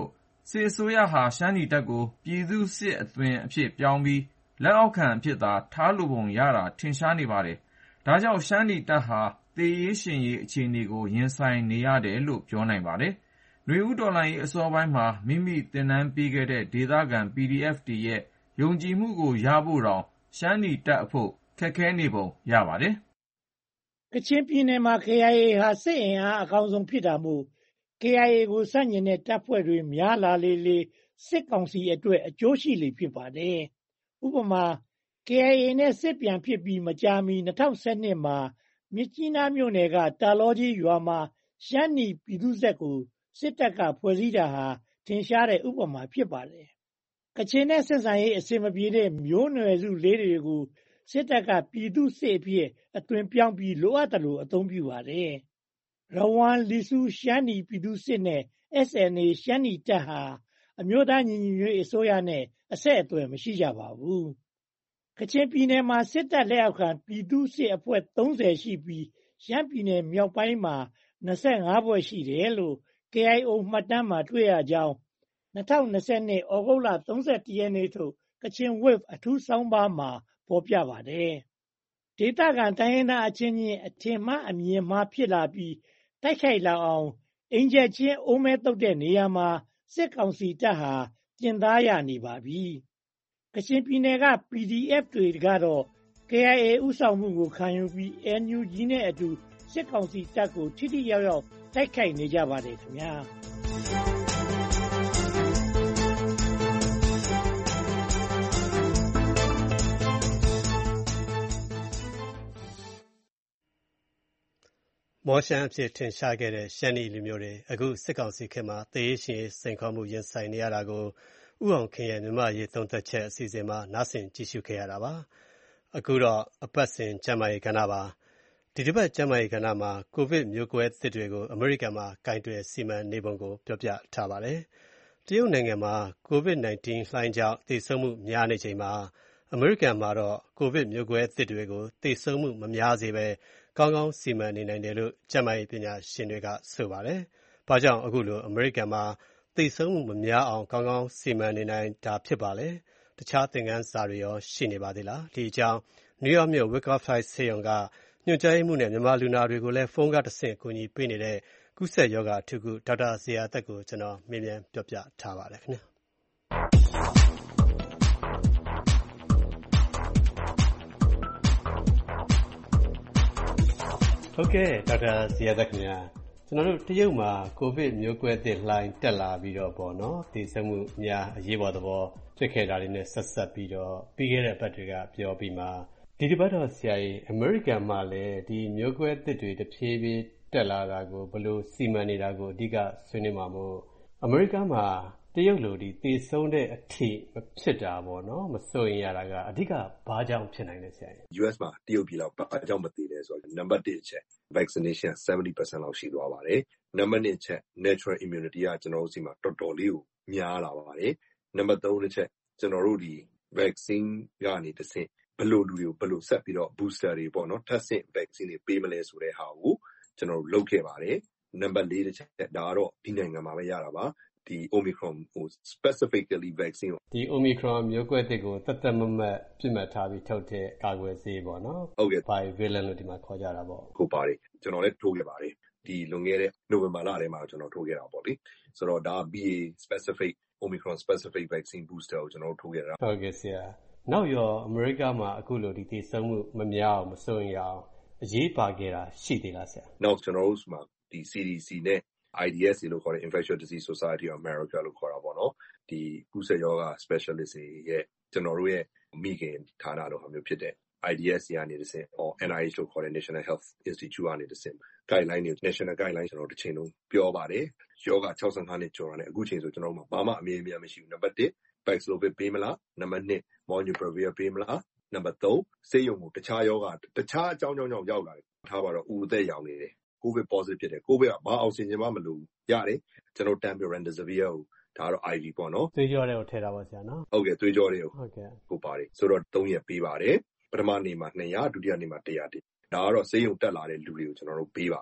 S: စစ်အစိုးရဟာရှမ်းနီတပ်ကိုပြည်သူ့စစ်အသွင်အဖြစ်ပြောင်းပြီးလက်အောက်ခံအဖြစ်သာထားလိုပုံရတာထင်ရှားနေပါတယ်။ဒါကြောင့်ရှမ်းနီတပ်ဟာသေရေးရှင်ရေးအခြေအနေကိုရင်ဆိုင်နေရတယ်လို့ပြောနိုင်ပါတယ်။နွေဦးတော်လှန်ရေးအစောပိုင်းမှာမိမိသင်တန်းပေးခဲ့တဲ့ဒေသခံ PDF တွေရဲ့ယုံကြည်မှုကိုရဖို့တောင်ရှမ်းနီတပ်အဖို့ခက်ခဲနေပုံရပါတယ်
R: ။ကချင်ပြည်နယ်မှာ KIA ဟာစစ်အင်အားအကောင်းဆုံးဖြစ်တာမို့ KIA ကိုဆန့်ကျင်တဲ့တပ်ဖွဲ့တွေများလာလေစစ်ကောင်စီအတွက်အကျိုးရှိလေဖြစ်ပါတယ်။ဥပမာ KIA နဲ့စစ်ပြန်ဖြစ်ပြီးမကြာမီ2012မှာမြစ်ကြီးနားမြို့နယ်ကတာလောကြီးရွာမှာရှမ်းနီပြည်သူ့တပ်ကိုစစ်တပ်ကဖွဲ့စည်းတာဟာထင်ရှားတဲ့ဥပမာဖြစ်ပါတယ်။ကချင်နဲ့ဆက်ဆံရေးအဆင်မပြေတဲ့မျိုးနွယ်စုလေးတွေကိုစစ်တပ်ကပြည်သူ့စစ်အဖြစ်အသွင်ပြောင်းပြီးလိုအပ်တယ်လို့အသုံးပြုပါတယ်။ရဝမ်လီဆူရှမ်းနီပြည်သူ့စစ်နဲ့ SNA ရှမ်းနီတပ်ဟာအမျိုးသားညီညွတ်ရေးအစိုးရနဲ့အဆက်အသွယ်မရှိကြပါဘူး။ကချင်ပြည်နယ်မှာစစ်တပ်လက်အောက်ခံပြည်သူ့စစ်အဖွဲ့30ရှိပြီးရှမ်းပြည်နယ်မြောက်ပိုင်းမှာ25ဖွဲ့ရှိတယ်လို့ KIO မှတ်တမ်းမှာတွေ့ရကြောင်း2022ဩဂုတ်လ31ရက်နေ့ထုတ်ကချင် Wave အထူးဆောင်းပါးမှာဖော်ပြပါတယ်။ဒေသခံတိုင်းရင်းသားအချင်းချင်းအထင်မှားအမြင်မှားဖြစ်လာပြီးတိုက်ခိုက်လာအောင်အင်ဂျက်ချင်းအိုးမဲတုတ်တဲ့နေရာမှာစစ်ကောင်စီတပ်ဟာကျင်သားရနေပါပြီ။ကချင်ပြည်နယ်က PDF တွေကတော့ KIA ဥဆောင်မှုကိုခံယူပြီး NUG နဲ့အတူစစ်ကောင်စီတပ်ကိုထိထိရောက်ရောက်တိုက်ခိုက်နေကြပါတယ်ခင်ဗျာ။
B: မော်ရှမ်းအဖြစ်ထင်ရှားခဲ့တဲ့ရှမ်းနီလူမျိုးတွေအခုစစ်ကောင်စီခေတ်မှာသေရေးရှင်ရေးစိန်ခေါ်မှုရင်ဆိုင်နေရတာကိုဥအောင်ခင်ရဲ့မြန်မာရေးသုံးသက်ချက်အစီအစဉ်မှာနားဆင်ကြည့်ရှုခဲ့ရတာပါ။အခုတော့အပတ်စဉ်ကျန်းမာရေးကဏ္ဍပါ။ဒီတစ်ပတ်ကျန်းမာရေးကဏ္ဍမှာကိုဗစ်မျိုးကွဲသစ်တွေကိုအမေရိကန်မှာကင်တွယ်စီမံနေပုံကိုပြောပြထားပါတယ်။တရုတ်နိုင်ငံမှာ COVID-19 လှိုင်းကြောင့်သေဆုံးမှုများနေချိန်မှာအမေရိကန်မှာတော့ကိုဗစ်မျိုးကွဲသစ်တွေကိုသေဆုံးမှုမများစေဘဲကောင်းကောင်းစီမံနေနိုင်တယ်လို့ကျန်းမာရေးပညာရှင်တွေကဆိုပါတယ်။ဘာကြောင့်အခုလိုအမေရိကန်မှာသေဆုံးမှုမများအောင်ကောင်းကောင်းစီမံနေနိုင်တာဖြစ်ပါလဲ။တခြားသင်ခန်းစာတွေရောရှိနေပါသေးလား။ဒီအကြောင်းနယူးယောက်မြို့ Wyckoff ဆေးရုံကညွှန်ကြားရေးမှူးနဲ့မြန်မာလူနာတွေကိုလည်းဖုန်းကတဆင့်ကူညီပေးနေတဲ့ကူးစက်ရောဂါအထူးကုဒေါက်တာဇေယျာသက်ကိုကျွန်တော်မေးမြန်းပြောပြထားပါတယ်ခင်ဗျာ။ဟုတ်ကဲ့ဒေါက်တာဇေယျာသက်ခင်ဗျာကျွန်တော်တို့တရုတ်မှာကိုဗစ်မျိုးကွဲသစ်လှိုင်းတက်လာပြီးတော့ပေါ့နော်ဒီစမှုများအရေးပေါ်သဘောဖြစ်ခဲ့တာတွေနဲ့ဆက်ဆက်ပြီးတော့ပြီးခဲ့တဲ့ဘက်တွေကပြောပြီးမှဒီတစ်ပတ်တော့ဆရာကြီးအမေရိကန်မှာလည်းဒီမျိုးကွဲသစ်တွေတဖြည်းဖြည်းတက်လာတာကိုဘယ်လိုစီမံနေတာကိုအဓိကဆွေးနွေးမှာမို့အမေရိကန်မှာတရုတ်လိုဒီသေဆုံးတဲ့အထိမဖြစ်တာပေါ့နော်မစိုးရင်ရတာကအဓိကဘာကြောင့်ဖြစ်နိုင်လဲဆရာကြီး
T: US မှာတရုတ်ပြည်လောက်ဘာကြောင့်မသေးလဲဆိုတော့ number 1 ချက် vaccination 70% လောက်ရှိသွားပါတယ် number 2 ချက် natural immunity ကကျွန်တော်တို့စီမှာတော်တော်လေးကိုများလာပါတယ် number 3 ချက်ကျွန်တော်တို့ဒီ vaccine ကနေတစ်ဆင့်ဘယ်လိုလူတွေကိုဘယ်လိုဆက်ပြီးတော့ booster တွေပေါ့နော်ထပ်ဆင့် vaccine တွေပေးမလဲဆိုတဲ့ဟာကိုကျွန်တော်တို့လုပ်ခဲ့ပါတယ် number 4 ချက်ဒါကတော့ဒီနိုင်ငံမှာပဲရတာပါဒီ Omicron ကို specifically vaccine
B: ဒီ Omicron မျိုးကွဲသစ်ကိုသက်သက်မမတ်ပြစ်မှတ်ထားပြီးထုတ်တဲ့ကာကွယ်ဆေးပေါ့နော်
T: ဟုတ်ကဲ့
B: bivalent လို့ဒီမှာခေါ်ကြတာပေါ့
T: ဟုတ်ပါတယ်ကျွန်တော်လည်းထိုးခဲ့ပါတယ်ဒီလွန်ခဲ့တဲ့ November လထဲမှာကျွန်တော်ထိုးခဲ့တာပေါ့လေဆိုတော့ဒါ BA specific Omicron specific vaccine booster ကိုကျွန်တော်ထိုးခဲ့တာ
B: ဟုတ်ကဲ့ဆရာနောက်ရောအမေရိကမှာအခုလိုဒီသေဆုံးမှုမများအောင်မစိုးရင်အောင်အရေးပါခဲ့တာရှိသေးလားဆရာ
T: နောက်ကျွန်တော်တို့မှာဒီ CDC နဲ့ IDS လို့ခေါ်တဲ့ Infectious Disease Society of America လို့ခေါ်တာပေါ့နော်ဒီကုသရောဂါ specialist တွေရဲ့ကျွန်တော်တို့ရဲ့မိခင်ဌာနလိုဟာမျိုးဖြစ်တဲ့ IDS ကနေတစ်ဆင့် NIH လို့ခေါ်တဲ့ National Health Institute ကနေတစ်ဆင့် guideline တွေ national guideline ကျွန်တော်တစ်ချိန်လုံးပြောပါတယ်ယောဂ65နှစ်ကျော်တာနဲ့အခုချိန်ဆိုကျွန်တော်တို့ဘာမှအမြင်များမရှိဘူး number 1 Paxlovid ပေးမလား number 2 Molnupiravir ပေးမလား number 3ဆေးရုံကိုတခြားယောဂတခြားအကြောင်းကြောင့်ရောက်လာတယ်ထားပါတော့ဥသက်ရောက်နေတယ်COVID positive ဖြစ်တယ် COVID ကဘာအောက်ဆီဂျင်မှမလိုဘူးရတယ်ကျွန်တော် Remdesivir ကိုဒါကတော့ IV ပေါ့နော်
B: သွေးကြောတွေကိုထည့်တာပါဆရာနော်
T: ဟုတ်ကဲ့သွေးကြောတွေကိုဟုတ်ပါတယ်ဆိုတော့3ရက်ပေးပါတယ်ပထမနေ့မှာ200ဒုတိယနေ့မှာ100ဒါကတော့ဆေးရုံတက်လာတဲ့လူတွေကိုကျွန်တော်တို့ပေးပါတယ်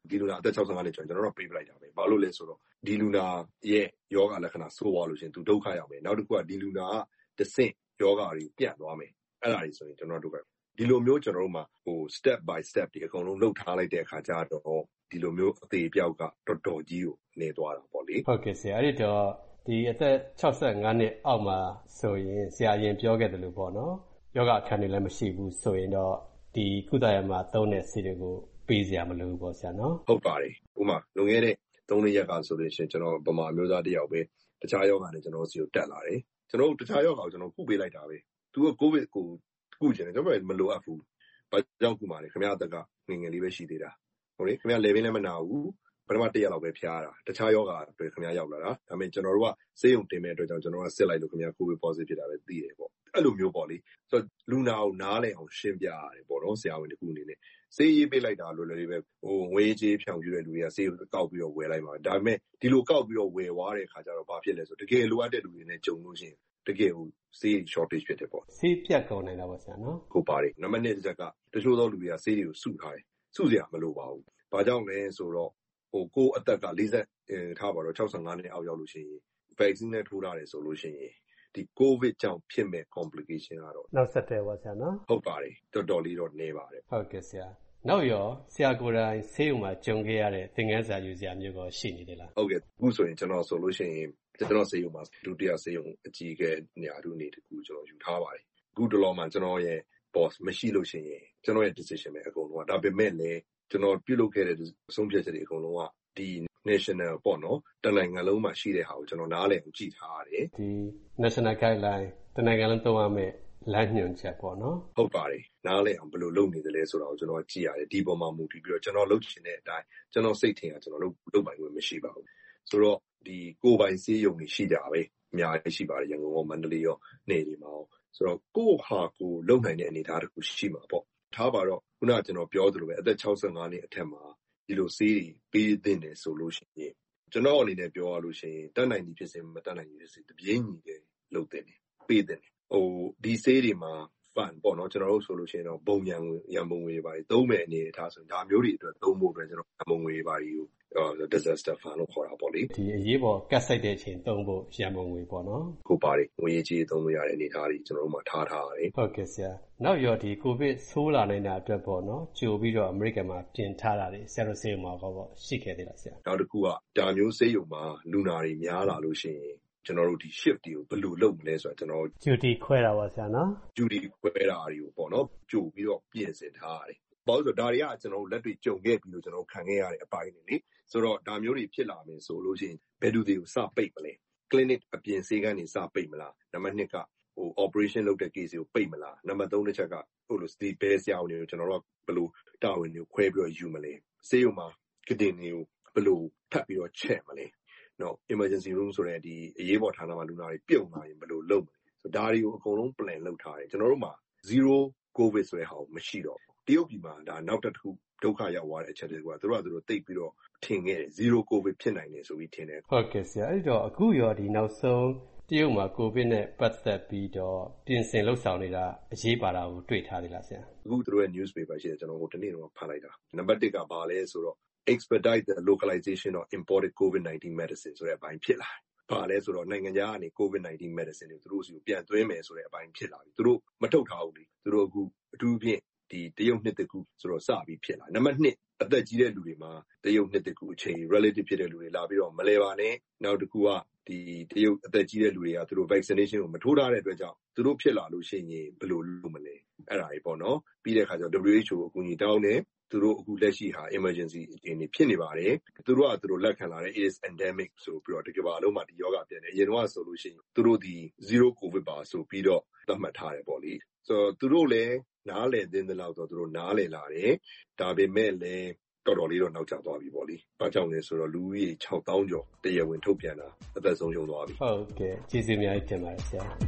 T: ဒီလူနာအသက်65နှစ်ကျော်ကျွန်တော်တို့ပေးပလိုက်တာပဲဘာလို့လဲဆိုတော့ဒီလူနာရဲ့ယောဂလက္ခဏာဆိုးသွားလို့ရှင်သူဒုက္ခရောက်မယ်နောက်တစ်ခုကဒီလူနာကတစ်ဆင့်ယောဂတွေပြန့်သွားမယ်အဲ့ဒါတွေဆိုရင်ကျွန်တော်တို့ကဒီလိုမျိုးကျွန်တော်တို့မှာstep by step ဒီအကုန်လုံးလှုပ်ထားလိုက်တဲ့အခါကျတော့ဒီလိုမျိုးအသေးပြောက်ကတော်တော်ကြီးကိုနေသွားတာပေါ့လေ
B: ဟုတ်ကဲ့ဆရာအဲ့တော့ဒီအသက်65နှစ်အောက်မှာဆိုရင်ဆရာရင်ပြောခဲ့တယ်လို့ပေါ့နော်ယောဂအခန်းတွေလည်းမရှိဘူးဆိုရင်တော့ဒီကုသရမှာသုံးတဲ့ဆေးတွေကိုပေးစရာမလိုဘူးပေါ့ဆရာနော်
T: ဟုတ်ပါတယ်ဥပမာလွန်ခဲ့တဲ့3-4ရက်ကဆိုလို့ရှိရင်ကျွန်တော်ဗမာမျိုးသားတယောက်ပဲတခြားယောဂနဲ့ကျွန်တော်စီကိုတက်လာတယ်ကျွန်တော်တခြားယောဂကိုကျွန်တော်ကုပေးလိုက်တာပဲသူကကိုဗစ်ကိုကုကျင်တယ်ကျွန်တော်မလိုအပ်ဘူးဘာကြောင့်ကုမှာလဲခင်ဗျားအသက်ကငယ်ငယ်လေးပဲရှိသေးတာဟုတ်လေခင်ဗျားလေပင်လည်းမနာဘူးပထမ1ရက်လောက်ပဲဖျားတာတခြားယောဂအတွက်ခင်ဗျားရောက်လာတာဒါပေမဲ့ကျွန်တော်တို့ကဆေးရုံတင်မဲ့အတွက်ကြောင့်ကျွန်တော်ကစစ်လိုက်လို့ခင်ဗျားကိုဗစ် positive ဖြစ်တာပဲသိတယ်ပေါ့အဲ့လိုမျိုးပေါ့လေဆိုတော့လူနာကိုနားလည်အောင်ရှင်းပြရတယ်ပေါ့နော်ဆရာဝန်တခုအနေနဲ့ဆေးရေးပေးလိုက်တာလို့လည်းပဲငွေကြေးဖြောင်းပြတဲ့လူတွေကဆေးကောက်ပြီးတော့ဝယ်လိုက်မှာဒါပေမဲ့ဒီလိုကောက်ပြီးတော့ဝယ်သွားတဲ့ခါကျတော့ဘာဖြစ်လဲဆိုတကယ်လိုအပ်တဲ့လူတွေနဲ့ကြုံလို့ရှိရင်တကယ်ကိုဆေး shortage ဖြစ်တယ်ပေါ့
B: ဆေးပြတ်ကုန်နေတာပေါ့ဆရာနော်
T: ဟုတ်ပါတယ်နံပါတ်1ချက်ကတချို့သောလူတွေကဆေးတွေကိုစုထားတယ်စုစရာမလိုပါဘူးဘာကြောင့်လဲဆိုတော့ကိုအသက်က40ထားပါတော့65နှစ်အောက်ရောက်လို့ရှိရင် vaccine နဲ့ထိုးထားတယ်ဆိုလို့ရှိရင်ဒီ covid ကြောင့်ဖြစ်မဲ့ complication ကတော့
B: နောက်ဆက်တယ်ပေါ့ဆရာနော်
T: ဟုတ်ပါတယ်တော်တော်လေးတော့နေပါတယ်
B: ဟုတ်ကဲ့ဆရာနောက်ရောဆရာကိုယ်တိုင်ဆေးရုံမှာကြုံခဲ့ရတဲ့သင်ခန်းစာယူစရာမျိုးကိုရှိနေသေးလား
T: ဟုတ်ကဲ့အခုဆိုရင်ကျွန်တော်ဆိုလို့ရှိရင်ကျွန်တော်ဆေးရုံမှာဒုတိယဆေးရုံအကြီးအကဲနေရာတို့နေတခုကျွန်တော်ယူထားပါတယ်အခုတလောမှာကျွန်တော်ရဲ့ boss မရှိလို့ရှိရင်ကျွန်တော်ရဲ့ decision ပဲအကုန်လုံးကဒါပေမဲ့လည်းကျွန်တော်ပြုလုပ်ခဲ့တဲ့ဆုံးဖြတ်ချက်တွေအကုန်လုံးကဒီ national ပေါ့နော်တနိုင်ငံလုံးမှာရှိတဲ့ဟာကိုကျွန်တော်နားလည်အောင်ကြည့်ထားရတယ်
B: ဒီ national guideline တနိုင်ငံလုံးသုံးရမယ့်လမ်းညွှန်ချက်ပေါ့နော်
T: ဟုတ်ပါတယ်နားလည်အောင်ဘယ်လိုလုပ်နေသလဲဆိုတာကိုကျွန်တော်ကြည့်ရတယ်ဒီပေါ်မှာမူတည်ပြီးတော့ကျွန်တော်လုပ်ချင်တဲ့အတိုင်းကျွန်တော်စိတ်ထင်ကကျွန်တော်လုပ်ပိုင်ခွင့်မရှိပါဘူးဆိုတော့ဒီကိုယ်ပိုင်ဆေးရုံတွေရှိကြပဲအများကြီးရှိပါတယ်ရန်ကုန်ရောမန္တလေးရောနေနေမှာရောဆိုတော့ကိုယ့်ဟာကိုယ်လုပ်နိုင်တဲ့အနေအထားတစ်ခုရှိမှာပေါ့ထားပါတော့ခုနကကျွန်တော်ပြောသလိုပဲအသက်65နှစ်အထက်မှာဒီလိုဆေးတွေပေးသင့်တယ်ဆိုလို့ရှိရင်ကျွန်တော်အနေနဲ့ပြောရလို့ရှိရင်တတ်နိုင်သည်ဖြစ်စေမတတ်နိုင်သည်ဖြစ်စေတပြင်းညီတယ်လုပ်သင့်တယ်ပေးသင့်တယ်ဒီဆေးတွေမှာ fund ပေါ့နော်ကျွန်တော်တို့ဆိုလို့ရှိရင်တော့ဘုံရန်ပုံငွေတွေပါသုံးမဲ့အနေအထားဆိုရင်ဒါမျိုးတွေအတွက်သုံးဖို့အတွက်ကျွန်တော်ရန်ပုံငွေတွေပါကိုdisaster fund လို့ခေါ်တာပေါ့လေ
B: ဒီအရေးပေါ်ကတ်ဆိုင်တဲ့အချိန်သုံးဖို့ရန်ပုံငွေပေါ့နော်
T: ဟုတ်ပါတယ်ငွေကြေးသုံးလို့ရတဲ့အနေအထားတွေကျွန်တော်တို့မှာထားရတယ်
B: ဟုတ်ကဲ့ဆရာနောက်ရောဒီကိုဗစ်ဆိုးလာနိုင်တာအတွက်ပေါ့နော်ကြိုပြီးတော့အမေရိကန်မှာပြင်ထားတာတွေဆရာတို့ဆေးရုံမှာပေါ့ရှိခဲ့သေးလားဆရာ
T: နောက်တစ်ခုကဒါမျိုးဆေးရုံမှာလူနာတွေများလာလို့ရှိရင်ကျွန်တော်တို့ဒီ shift တွေကိုဘယ်လိုလုပ်မလဲဆိုတော့ကျွန်တော်
B: duty ခွဲတာပါဆရာနော်
T: duty ခွဲတာတွေကိုပေါ့နော်ကြိုပြီးတော့ပြင်ဆင်ထားရတယ်ဘာလို့ဆိုတော့ဒါတွေကကျွန်တော်တို့လက်တွေ့ကြုံခဲ့ပြီးလို့ကျွန်တော်ခံခဲ့ရတဲ့အပိုင်းတွေလေဆိုတော့ဒါမျိုးတွေဖြစ်လာမယ်ဆိုလို့ရှိရင်ဘယ်သူတွေကိုစပိတ်မလဲ clinic အပြင်ဆေးခန်းတွေစပိတ်မလားနံပါတ်2ကoperation လုပ်တဲ့ case ကိုပိတ်မလားနံပါတ်3တစ်ချက်ကလို့ဒီဘဲဆရာဝန်တွေကိုကျွန်တော်တို့ဘယ်လိုတာဝန်တွေခွဲပြီးတော့ယူမလဲဆေးရုံမှာကတင်တွေကိုဘယ်လိုထပ်ပြီးတော့ချက်မလဲနော် emergency room ဆိုတဲ့ဒီအရေးပေါ်ဌာနမှာလူနာတွေပြုံလာရင်ဘယ်လိုလုပ်မလဲဆိုဒါတွေကိုအကုန်လုံး plan လုပ်ထားတယ်ကျွန်တော်တို့မှာ0 covid ဆိုတဲ့ဟာမရှိတော့တရုတ်ပြည်မှာဒါနောက်တစ်ခုဒုက္ခရောက်သွားတဲ့အချက်တွေကသူတို့တိတ်ပြီးတော့ထင်ခဲ့တယ်0 covid ဖြစ်နိုင်တယ်ဆိုပြီးထင်တယ်
B: ဟုတ်ကဲ့ဆရာအဲ့တော့အခုရောဒီနောက်ဆုံးတရုတ်မှာကိုဗစ်နဲ့ပတ်သက်ပြီးတော့ပြင်ဆင်လှုပ်ဆောင်နေတာအရေးပါတာကိုတွေ့ထားသေးလားဆရာ
T: အခုသူတို့ရဲ့ newspaper ရှိတယ်ကျွန်တော်ဟိုတနေ့တော့ဖတ်လိုက်တာနံပါတ်1ကဘာလဲဆိုတော့ expedite the localization of imported COVID-19 medicine ဆိုတဲ့အပိုင်းဖြစ်လာတယ်ဘာလဲဆိုတော့နိုင်ငံခြားကနေ COVID-19 medicine တွေသူတို့စီကိုပြန်သွင်းမယ်ဆိုတဲ့အပိုင်းဖြစ်လာပြီသူတို့မထုတ်ထားဘူးလေသူတို့အခုအထူးဖြင့်ဒီတရုတ်နှစ်တကူဆိုတော့စပြီးဖြစ်လာနံပါတ်2အသက်ကြီးတဲ့လူတွေမှာတရုတ်နှစ်တကူအချိန် relative ဖြစ်တဲ့လူတွေလာပြီးတော့မလဲပါနဲ့နောက်တစ်ခုကဒီတရုတ်အသက်ကြီးတဲ့လူတွေကသူတို့ vaccination ကိုမထိုးထားတဲ့အတွက်ကြောင့်သူတို့ဖြစ်လာလို့ရှိရင်ဘယ်လိုလုပ်မလဲအဲ့ဒါကြီးပေါ့နော်ပြီးတဲ့အခါကျတော့ WHO အကူအညီတောင်းတယ်သူတို့အခုလက်ရှိဟာ emergency အခြေအနေဖြစ်နေပါတယ်သူတို့ကသူတို့လက်ခံလာတဲ့ is endemic ဆိုပြီးတော့ဒီကမ္ဘာလုံးမှာဒီယောဂပြန်တယ်အရင်တော့ဆိုလို့ရှိရင်သူတို့ဒီ0 covid ပါဆိုပြီးတော့သတ်မှတ်ထားတယ်ပေါ့လေဆိုတော့သူတို့လည်းနားလည်သင့်တဲ့လောက်တော့သူတို့နားလည်လာတယ်ဒါပေမဲ့လည်းတော်တော်လေးတော့နောက်ကျသွားပြီပေါ့လေ။ဘာကြောင့်လဲဆိုတော့လူဦးရေ6000ကျော်တရားဝင်ထုတ်ပြန်တာအသက်ဆုံးရှုံးသွားပြီ
B: ။ဟုတ်ကဲ့ကျေးဇူးအများကြီးတင်ပါတယ်ဆရာ။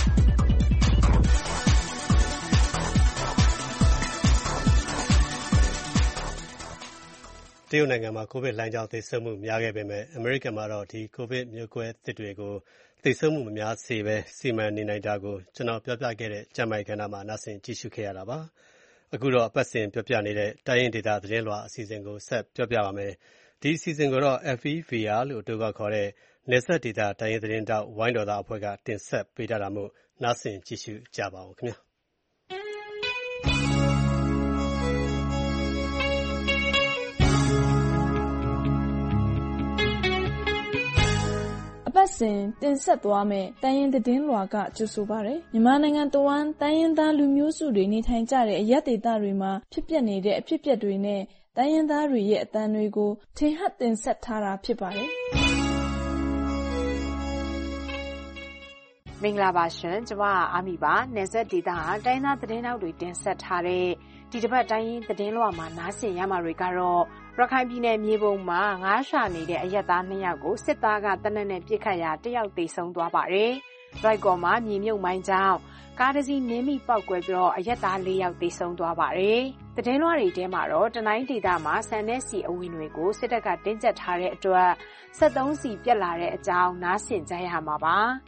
B: တရုတ်နိုင်ငံမှာကိုဗစ်လှိုင်းကြောင့်သေဆုံးမှုများခဲ့ပေမဲ့အမေရိကန်မှာတော့ဒီကိုဗစ်မျိုးကွဲသစ်တွေကိုသေဆုံးမှုမများစေဘဲစီမံနေနိုင်တာကိုကျွန်တော်ပြောပြခဲ့တဲ့ကျန်းမာရေးကဏ္ဍမှာနားဆင်ကြည့်ရှုခဲ့ရတာပါ။အခုတော့အပတ်စဉ်ပြောပြနေတဲ့တိုင်းရင်းဒေသသတင်းလွှာအစီအစဉ်ကိုဆက်ပြောပြပါမယ်။ဒီအစီအစဉ်ကိုတော့ FEVR လို့အတိုကောက်ခေါ်တဲ့နယ်စပ်ဒေသတိုင်းရင်းသတင်းတောက်ဝိုင်းတော်သားအဖွဲ့ကတင်ဆက်ပေးထားတာမို့နားဆင်ကြည့်ရှုကြပါဦးခင်ဗျာ။
U: အပတ်စဉ်တင်ဆက်သွားမယ့်တိုင်းရင်းသတင်းလွှာကကြိုဆိုပါရယ်မြန်မာနိုင်ငံတဝန်းတိုင်းရင်းသားလူမျိုးစုတွေနေထိုင်ကြတဲ့အရပ်ဒေသတွေမှာဖြစ်ပျက်နေတဲ့အဖြစ်အပျက်တွေနဲ့တိုင်းရင်းသားတွေရဲ့အသံတွေကိုထင်ဟပ်တင်ဆက်ထားတာဖြစ်ပါတယ်
V: မင်္ဂလာပါရှင်ကျွန်မအာမီပါနယ်စပ်ဒေသဟာတိုင်းသားသတင်းတောက်တွေတင်ဆက်ထားတဲ့ဒီတစ်ပတ်တိုင်းရင်းသတင်းလွှာမှာနားဆင်ရမှာတွေကတော့ရခိုင်ပြည်နယ်မြေပုံမှာငါးရှာနေတဲ့အရက်သား2ယောက်ကိုစစ်သားကတနက်နဲ့ပစ်ခတ်ရာ1ယောက်သေဆုံးသွားပါတယ်။ရိုက်ကော်မှာမြေမြုပ်မိုင်းကြောင့်ကားတစ်စီးနင်းမိပေါက်ကွဲပြီးတော့အရက်သား4ယောက်သေဆုံးသွားပါတယ်။သတင်းလွှာတွေထဲမှာတော့တနိုင်းဒေသမှာဆန်နဲ့စီအဝင်တွေကိုစစ်တပ်ကတင်းကျပ်ထားတဲ့အတွက်73စီပြက်လာတဲ့အကြောင်းနားဆင်ကြရမှာပါ။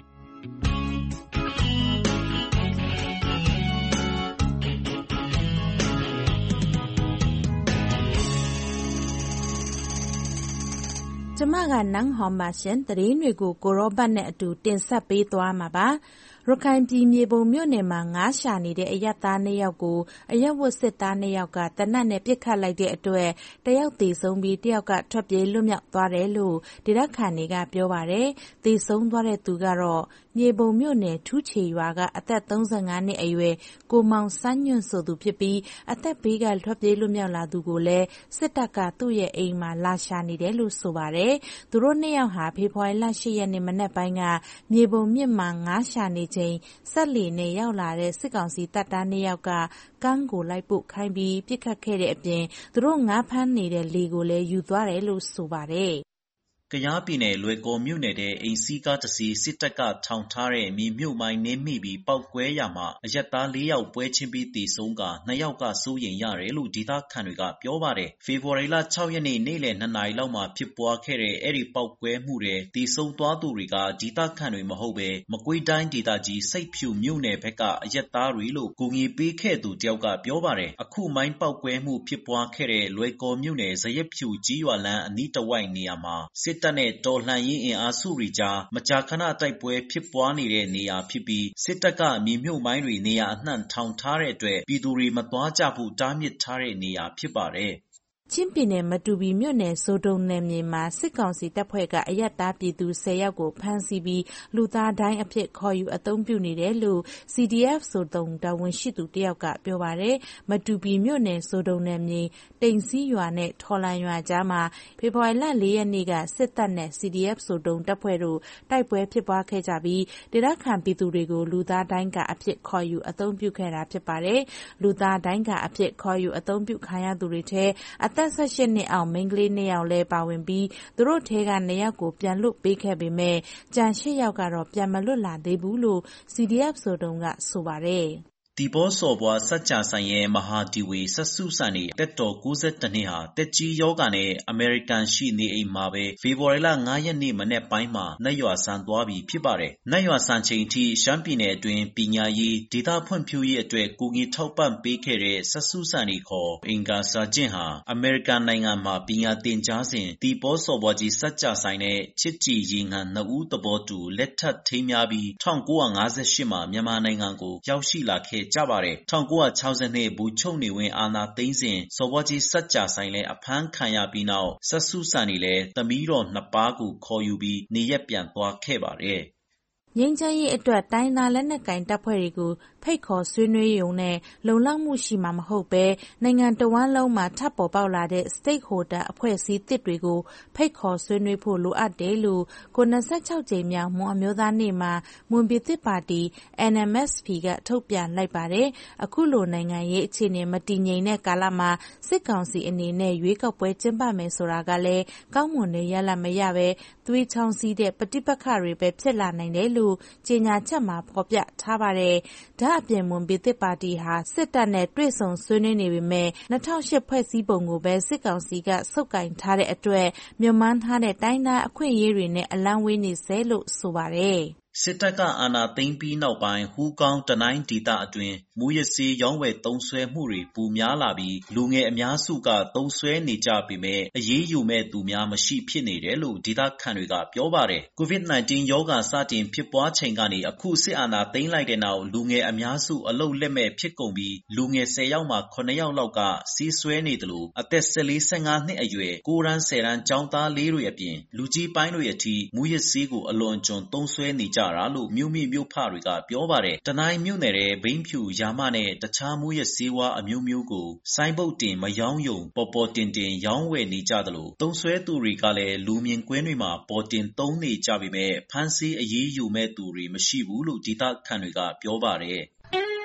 N: ကျမကနန်းဟောင်ပါရှင်သတင်းတွေကိုကိုရောဘတ်နဲ့အတူတင်ဆက်ပေးသွားမှာပါရခိုင်ပြည်မြေပုံမြို့နယ်မှာငါးရှာနေတဲ့အရပ်သား2ယောက်ကိုအရက်ဝတ်စစ်သား2ယောက်ကတနတ်နဲ့ပစ်ခတ်လိုက်တဲ့အတွက်တယောက်သေဆုံးပြီးတယောက်ကထွက်ပြေးလွတ်မြောက်သွားတယ်လို့ဒေသခံတွေကပြောပါတယ်။သေဆုံးသွားတဲ့သူကတော့မြေပုံမြို့နယ်ထူးချေရွာကအသက်35နှစ်အရွယ်ကိုမောင်စန်းညွန့်ဆိုသူဖြစ်ပြီးအသက်ဘေးကထွက်ပြေးလွတ်မြောက်လာသူကိုလည်းစစ်တပ်ကသူ့ရဲ့အိမ်မှာလာရှာနေတယ်လို့ဆိုပါတယ်။သူတို့2ယောက်ဟာဖေဖော်ဝါရီလ10ရက်နေ့မနက်ပိုင်းကမြေပုံမြစ်မှာငါးရှာနေဆက်လီနဲ့ရောက်လာတဲ့စစ်ကောင်စီတပ်သား2ယောက်ကကန်းကိုလိုက်ပုတ်ခိုင်းပြီးပြစ်ခတ်ခဲ့တဲ့အပြင်သူတို့ငါးဖမ်းနေတဲ့လေကိုလည်းယူသွားတယ်လို့ဆိုပါတယ်။ကယားပြည်နယ်လွယ်ကော်မြို့နယ်တဲ့အိမ်စီးကားတစ်စီးစစ်တပ်ကထောင်ထားတဲ့မြေမြုပ်မိုင်းနင်းမိပြီးပောက်ကွဲရမှာအရက်သား4ယောက်ပွဲချင်းပြီးသေဆုံးက2ယောက်ကစိုးရိမ်ရတယ်လို့ဒေသခံတွေကပြောပါတယ်။ဖေဖော်ဝါရီလ6ရက်နေ့နေ့လယ်2နာရီလောက်မှာဖြစ်ပွားခဲ့တဲ့အဲ့ဒီပောက်ကွဲမှုတွေသေဆုံးသွားသူတွေကဒေသခံတွေမဟုတ်ပဲမကွေးတိုင်းဒေသကြီးစိတ်ဖြူမြို့နယ်ဘက်ကအရက်သားတွေလို့ကိုငီပေးခဲ့သူတယောက်ကပြောပါတယ်။အခုမိုင်းပောက်ကွဲမှုဖြစ်ပွားခဲ့တဲ့လွယ်ကော်မြို့နယ်ဇရက်ဖြူကြီးရွာလမ်းအနီးတစ်ဝိုက်နေရာမှာစစ်တပ်နဲ့တော်လှန်ရေးအင်အားစုတွေကြားမကြာခဏတိုက်ပွဲဖြစ်ပွားနေတဲ့နေရာဖြစ်ပြီးစစ်တပ်ကမြေမြုပ်မိုင်းတွေနေရာအနှံ့ထောင်ထားတဲ့အတွက်ပြည်သူတွေမသွားကြဖို့တားမြစ်ထားတဲ့နေရာဖြစ်ပါတယ်။ချင်းပြည်နယ်မတူပီမြို့နယ်စိုးတုံနယ်မြေမှာစစ်ကောင်စီတပ်ဖွဲ့ကအရက်သားပြည်သူ10ယောက်ကိုဖမ်းဆီးပြီးလူသားတိုင်းအဖြစ်ခေါ်ယူအသုံးပြုနေတယ်လို့ CDF စိုးတုံတာဝန်ရှိသူတယောက်ကပြောပါတယ်။မတူပီမြို့နယ်စိုးတုံနယ်မြေတိန်စီရွာနဲ့ထော်လန်ရွာကြားမှာဖေဖော်ဝါရီလ4ရက်နေ့ကစစ်တပ်နဲ့ CDF စိုးတုံတပ်ဖွဲ့တို့တိုက်ပွဲဖြစ်ပွားခဲ့ကြပြီးဒေသခံပြည်သူတွေကိုလူသားတိုင်းကအဖြစ်ခေါ်ယူအသုံးပြုခဲ့တာဖြစ်ပါတယ်။လူသားတိုင်းကအဖြစ်ခေါ်ယူအသုံးပြုခံရသူတွေထဲအသက်18နှစ်အောက်မိန်းကလေး2ယောက်လည်းပါဝင်ပြီးသူတို့ထဲက2ယောက်ကိုပြန်လွတ်ပေးခဲ့ပေမဲ့ကျန်8ယောက်ကတော့ပြန်မလွတ်လာသေးဘူးလို့ CDF ဆိုတုံးကဆိုပါတယ်။ဒီဘောစော်ဘွားစัจ जा ဆိုင်ရဲ့မဟာဒီဝေဆက်စုဆန်နေတက်တော်62နှစ်ဟာတက်ကြီးယောဂနဲ့အမေရိကန်ရှိနေအိမ်မှာပဲဖေဖော်ဝါရီလ9ရက်နေ့မနေ့ပိုင်းမှာနတ်ရွာဆန်သွားပြီဖြစ်ပါတယ်။နတ်ရွာဆန်ချိန်ထိရှမ်းပြည်နယ်အတွင်းပညာရေးဒေသဖွံ့ဖြိုးရေးအတွက်ကိုကြီးထောက်ပံ့ပေးခဲ့တဲ့ဆက်စုဆန်နေခေါ်အင်ကာစာကျင့်ဟာအမေရိကန်နိုင်ငံမှာပညာသင်ကြားစဉ်ဒီဘောစော်ဘွားကြီးစัจ जा ဆိုင်နဲ့ချစ်ကြည်ရင်ဟန်2ဦးသဘောတူလက်ထပ်ထိမ်းများပြီး1958မှာမြန်မာနိုင်ငံကိုရောက်ရှိလာခဲ့ကြပါတယ်။1960ဘူချုပ်နေဝင်အာနာသိန်းစဉ်စော်ဘွားကြီးစัจ जा ဆိုင်လဲအဖမ်းခံရပြီးနောက်ဆက်စုဆန်နေလဲသမီးတော်2ပါးကိုခေါ်ယူပြီးနေရက်ပြန်သွားခဲ့ပါတယ်။ငြိမ်းချမ်းရေးအတွက်တိုင်းသားလက်နက်ကင်တပ်ဖွဲ့တွေကိုဖိတ်ခေါ်ဆွေးနွေးရုံနဲ့လုံလောက်မှုရှိမှာမဟုတ်ပဲနိုင်ငံတော်ဝန်လုံးမှာထပ်ပေါ်ပေါက်လာတဲ့ stakeholder အဖွဲ့အစည်းတစ်တွေကိုဖိတ်ခေါ်ဆွေးနွေးဖို့လိုအပ်တယ်လို့96ကြိမ်မြောက်မွန်အမျိုးသားနေ့မှာမွန်ပြည်သစ်ပါတီ NMSP ကထုတ်ပြန်လိုက်ပါတယ်။အခုလိုနိုင်ငံရေးအခြေအနေမတည်ငြိမ်တဲ့ကာလမှာစစ်ကောင်စီအနေနဲ့ရွေးကောက်ပွဲကျင်းပမယ်ဆိုတာကလည်းကောင်းမွန်တဲ့ရလဒ်မရပဲသွေးချောင်းစီးတဲ့ပဋိပက္ခတွေပဲဖြစ်လာနိုင်တယ်လို့ကြေညာချက်မှာဖော်ပြထားပါတယ်။ဒါအပြင်မွန်ပြည်သစ်ပါတီဟာစစ်တပ်နဲ့တွေ့ဆုံဆွေးနွေးနေပေမဲ့2008ဖွဲ့စည်းပုံကိုပဲစစ်ကောင်စီကဆုပ်ကိုင်ထားတဲ့အတွက်မြုံမှန်းထားတဲ့တိုင်းသားအခွင့်အရေးတွေနဲ့အလံဝေးနေစေလို့ဆိုပါတယ်။
A: စစ်တပ်ကအာဏာသိမ်းပြီးနောက်ပိုင်းဟူးကောင်းတနိုင်းဒေသအတွင်းမူးယစ်ဆေးရောင်းဝယ်သုံးစွဲမှုတွေပိုများလာပြီးလူငယ်အများစုကသုံးစွဲနေကြပေမဲ့အရေးယူမဲ့သူများမရှိဖြစ်နေတယ်လို့ဒေသခံတွေကပြောပါတယ်။ COVID-19 ရောဂါစတင်ဖြစ်ပွားချိန်ကနေအခုစစ်အာဏာသိမ်းလိုက်တဲ့နောက်လူငယ်အများစုအလုပ်လက်မဲ့ဖြစ်ကုန်ပြီးလူငယ်10ယောက်မှာ9ယောက်လောက်ကဆေးစွဲနေတယ်လို့အသက်14-15နှစ်အရွယ်9တန်း10တန်းကျောင်းသားလေးတွေအပြင်လူကြီးပိုင်းတွေအထိမူးယစ်ဆေးကိုအလွန်အကျွံသုံးစွဲနေကြတာလို့မြို့မိမြို့ဖတွေကပြောပါတယ်။တနိုင်းမြို့နယ်ထဲဘိန်းဖြူရာမနဲ့တခြားမူးယစ်ဆေးဝါးအမျိုးမျိုးကိုဆိုင်းဘုတ်တင်မရောင်းယုံပေါ်ပေါ်တင်တင်ရောင်းဝယ်နေကြတယ်လို့သုံးစွဲသူတွေကလည်းလူမြင်ကွင်းတွေမှာပေါ်တင်သုံးနေကြပေမဲ့ဖမ်းဆီးအရေးယူမဲ့သူတွေမရှိဘူးလို့ဒေသခံတွေကပြောပါတယ်။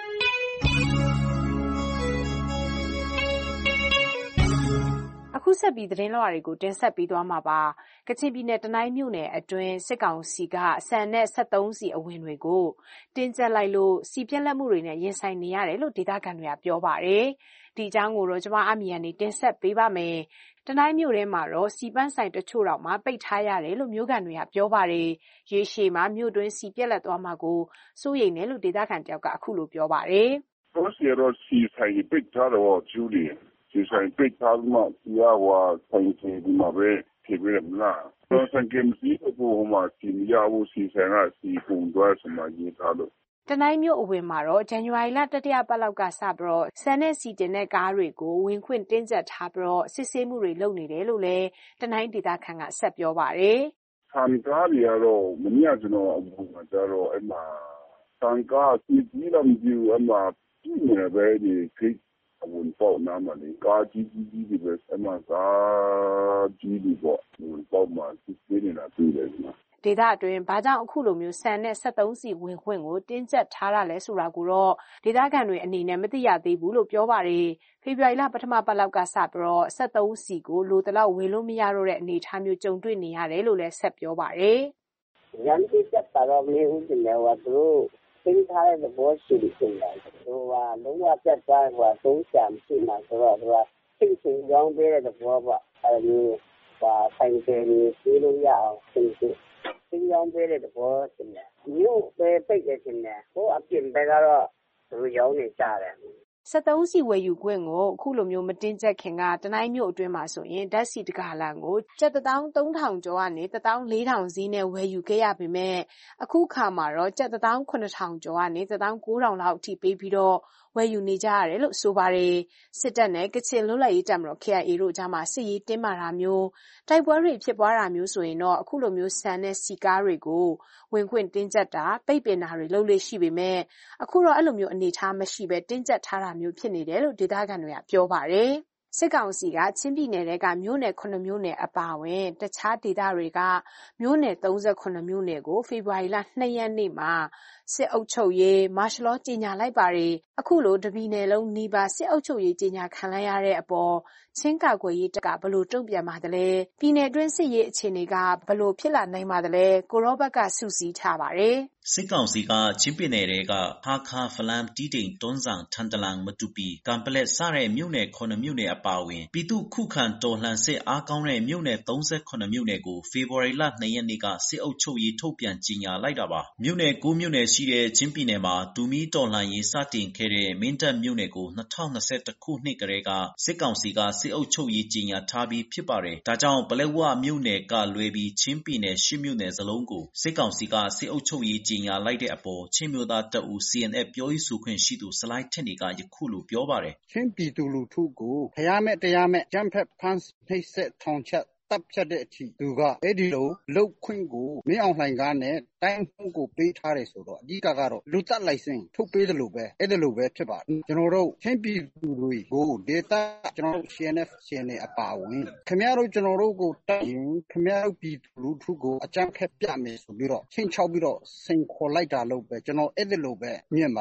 V: အခုဆက်ပြီးသတင်းလွှာတွေကိုတင်ဆက်ပေးသွားမှာပါ။ကချင်ပြည်နယ်တနိုင်းမြို့နယ်အတွင်းစစ်ကောင်စီကဆန်နဲ့73စီအဝင်တွေကိုတင်းကျပ်လိုက်လို့စီပြက်လက်မှုတွေနဲ့ရင်ဆိုင်နေရတယ်လို့ဒေသခံတွေကပြောပါတယ်။ဒီအကြောင်းကိုတော့ကျွန်မအမီကနေတင်ဆက်ပေးပါမယ်။တနိုင်းမြို့ထဲမှာတော့စီပန်းဆိုင်တချို့တော့မှပိတ်ထားရတယ်လို့မြို့ခံတွေကပြောပါတယ်။ရေရှည်မှာမြို့တွင်းစီပြက်လက်သွားမှာကိုစိုးရိမ်တယ်လို့ဒေသခံတယောက်ကအခုလိုပြောပါတယ်
K: ။တော့စီရောစီဆိုင်ပိတ်ထားတော့ကျူလီစီဆိုင်ပိတ်ထားမှစီရဝါဆိုင်ဒီမှာပဲဖြစ်ပြမလားတော့ဆိုင်ကမစီကိုမှစီရဝစီဆိုင်ကစီပုံတော့စမကြီးထားလို့
V: တနိုင်းမြို့အဝင်မှာတော့ဇန်နဝါရီလတတိယပတ်လောက်ကစပြီးတော့ဆန်နဲ့စီတင်တဲ့ကားတွေကိုဝင်ခွင့်တင်းကျပ်ထားပြီးတော့စစ်ဆေးမှုတွေလုပ်နေတယ်လို့လည်းတနိုင်းဒေသခံကဆက်ပြောပါတယ်
K: ။ဆန်ကားတွေကတော့မနေ့ကကျွန်တော်အပေါ်မှာကျတော့အဲ့မှာဆန်ကားစီကြီးတော့မြူအဲ့မှာပြည်နယ်ပဲဒီခိတ်အဝင်ပေါ့နားမှာလေကားကြီးတွေပဲအဲ့မှာကားကြီးတွေပေါ့ဝင်ပေါ့မှာစစ်ဆေးနေတာတွေ့တယ်နော်
V: ဒေသအတွင်းဘာကြောင့်အခုလိုမျိုးဆန်နဲ့73စီဝင်ခွင့်ကိုတင်းကျပ်ထားတာလဲဆိုတာကိုတော့ဒေသခံတွေအနေနဲ့မသိရသေးဘူးလို့ပြောပါတယ်။ဖေဖော်ဝါရီလပထမပတ်လောက်ကစပြီးတော့73စီကိုလိုတလောက်ဝယ်လို့မရတော့တဲ့အနေအထားမျိုးကြုံတွေ့နေရတယ်လို့လည်းဆက်ပြောပါတယ်
E: ။ရန်တိကျပ်တာတော့မင်းဦးတင်တယ်ဟိုသူတို့တင်းထားတဲ့ဘောရှိတယ်ဆိုတော့ဟိုကလုံးဝပြတ်သွားဟိုသုံးချာမရှိမှဆိုတော့သူကသိချင်းရောင်းပေးတဲ့ဘောပေါ့အဲလိုဆိုင်တယ်ပြီးလို့ရအောင်သိချင်းရောင်းပေးတဲ့ဘောတင်တယ်မြို့ပဲပိတ်ရတင်တယ်ဟိုအပြင်ဘက်ကတော့သူရောင်းနေကြတယ်
V: 73စီဝယ်ယူခွင့်ကိုအခုလိုမျိုးမတင်းကျပ်ခင်ကတနိုင်းမြို့အတွင်းမှာဆိုရင်ဓာတ်ဆီတကာလန်ကိုကျပ်13,000ကျော်ကနေ14,000ဈေးနဲ့ဝယ်ယူခဲ့ရပေမဲ့အခုခါမှာတော့ကျပ်7,000ကျော်ကနေ9,000လောက်အထိပေးပြီးတော့ဝယ်ယူနေကြရတယ်လို့ဆိုပါတယ်စစ်တပ်နဲ့ကချင်လွတ်လပ်ရေးတပ်မတော် KIA တို့ကြားမှာစစ်ရေးတင်းမာတာမျိုးတိုက်ပွဲတွေဖြစ်ပွားတာမျိုးဆိုရင်တော့အခုလိုမျိုးဆန်နဲ့စီကားတွေကိုဝင်ခွင့်တင်းကျပ်တာပိတ်ပင်တာတွေလုပ်လို့ရှိပေမဲ့အခုတော့အဲ့လိုမျိုးအနေအထားမရှိပဲတင်းကျပ်ထားတာမျိုးဖြစ်နေတယ်လို့ဒေသခံတွေကပြောပါတယ်စစ်ကောင်စီကချင်းပြည်နယ်ကမြို့နယ်9မြို့နယ်အပါအဝင်တခြားဒေသတွေကမြို့နယ်38မြို့နယ်ကိုဖေဖော်ဝါရီလ2ရက်နေ့မှာစစ်အုပ်ချုပ်ရေးမာရှလောကြေညာလိုက်ပါတယ်အခုလိုတပြည်နယ်လုံးနီးပါးစစ်အုပ်ချုပ်ရေးကြေညာခံလိုက်ရတဲ့အပေါ်ချင်းကာကွယ်ရေးတပ်ကဘလို့တုံ့ပြန်ပါသလဲပြည်နယ်တွင်းစစ်ရေးအခြေအနေကဘလို့ဖြစ်လာနိုင်ပါသလဲကိုရောဘတ်ကစုစည်းထားပါတယ်
A: စစ်ကောင်စီကချင်းပြည်နယ်ကဟာခါဖလမ်တီတိန်တွန်းဆောင်ထန်တလန်မတူပီကံပလက်စတဲ့မြို့နယ်9မြို့နယ်အပါအဝင်ပြည်သူခုခံတော်လှန်စစ်အားကောင်းတဲ့မြို့နယ်38မြို့နယ်ကိုဖေဖော်ဝါရီလ2ရက်နေ့ကစစ်အုပ်ချုပ်ရေးထုတ်ပြန်ကြေညာလိုက်တာပါမြို့နယ်9မြို့နယ်ရှိတဲ့ချင်းပြည်နယ်မှာဒူမီတော်လှန်ရေးစတင်ခဲ့တဲ့မင်းတပ်မြို့နယ်ကို2021ခုနှစ်ကတည်းကစစ်ကောင်စီကစစ်အုပ်ချုပ်ရေးကြေညာထားပြီးဖြစ်ပါတယ်ဒါကြောင့်ပလက်ဝမြို့နယ်ကလွဲပြီးချင်းပြည်နယ်10မြို့နယ်စလုံးကိုစစ်ကောင်စီကစစ်အုပ်ချုပ်ရေးကြေညာလိုက်တဲ့အပေါ်ချင်းမျိုးသားတပ်ဦး CNF ပြောရေးဆိုခွင့်ရှိသူစလိုက်ထက်နေကယခုလိုပြောပါတယ်
W: ချင်းပြည်သူလူထုကိုဖျားမဲ့တရားမဲ့ကြမ်းဖက်ဖမ်းနှိပ်စက်ထောင်ချက်တပ်ဖြတ်တဲ့အထိသူကအဲ့ဒီလိုလုတ်ခွင့်ကိုမင်းအောင်လှိုင်ကနဲ့တိုင်းမှုကိုပေးထားတယ်ဆိုတော့အဓိကကတော့လူသက်လိုက်စင်ထုတ်ပေးတယ်လို့ပဲအဲ့ဒါလိုပဲဖြစ်ပါတယ်ကျွန်တော်တို့ချင်းပြည်သူတွေကိုဒေတာကျွန်တော်တို့ CNF အပါဝင်ခင်ဗျားတို့ကျွန်တော်တို့ကိုတိုက်ရင်ခင်ဗျားတို့ပြည်သူလူထုကိုအကြမ်းဖက်ပြမယ်ဆိုပြီးတော့ချင်းချောက်ပြီးတော့စင်ခေါ်လိုက်တာလို့ပဲကျွန်တော်အဲ့ဒါလိုပဲမြင်ပါတယ်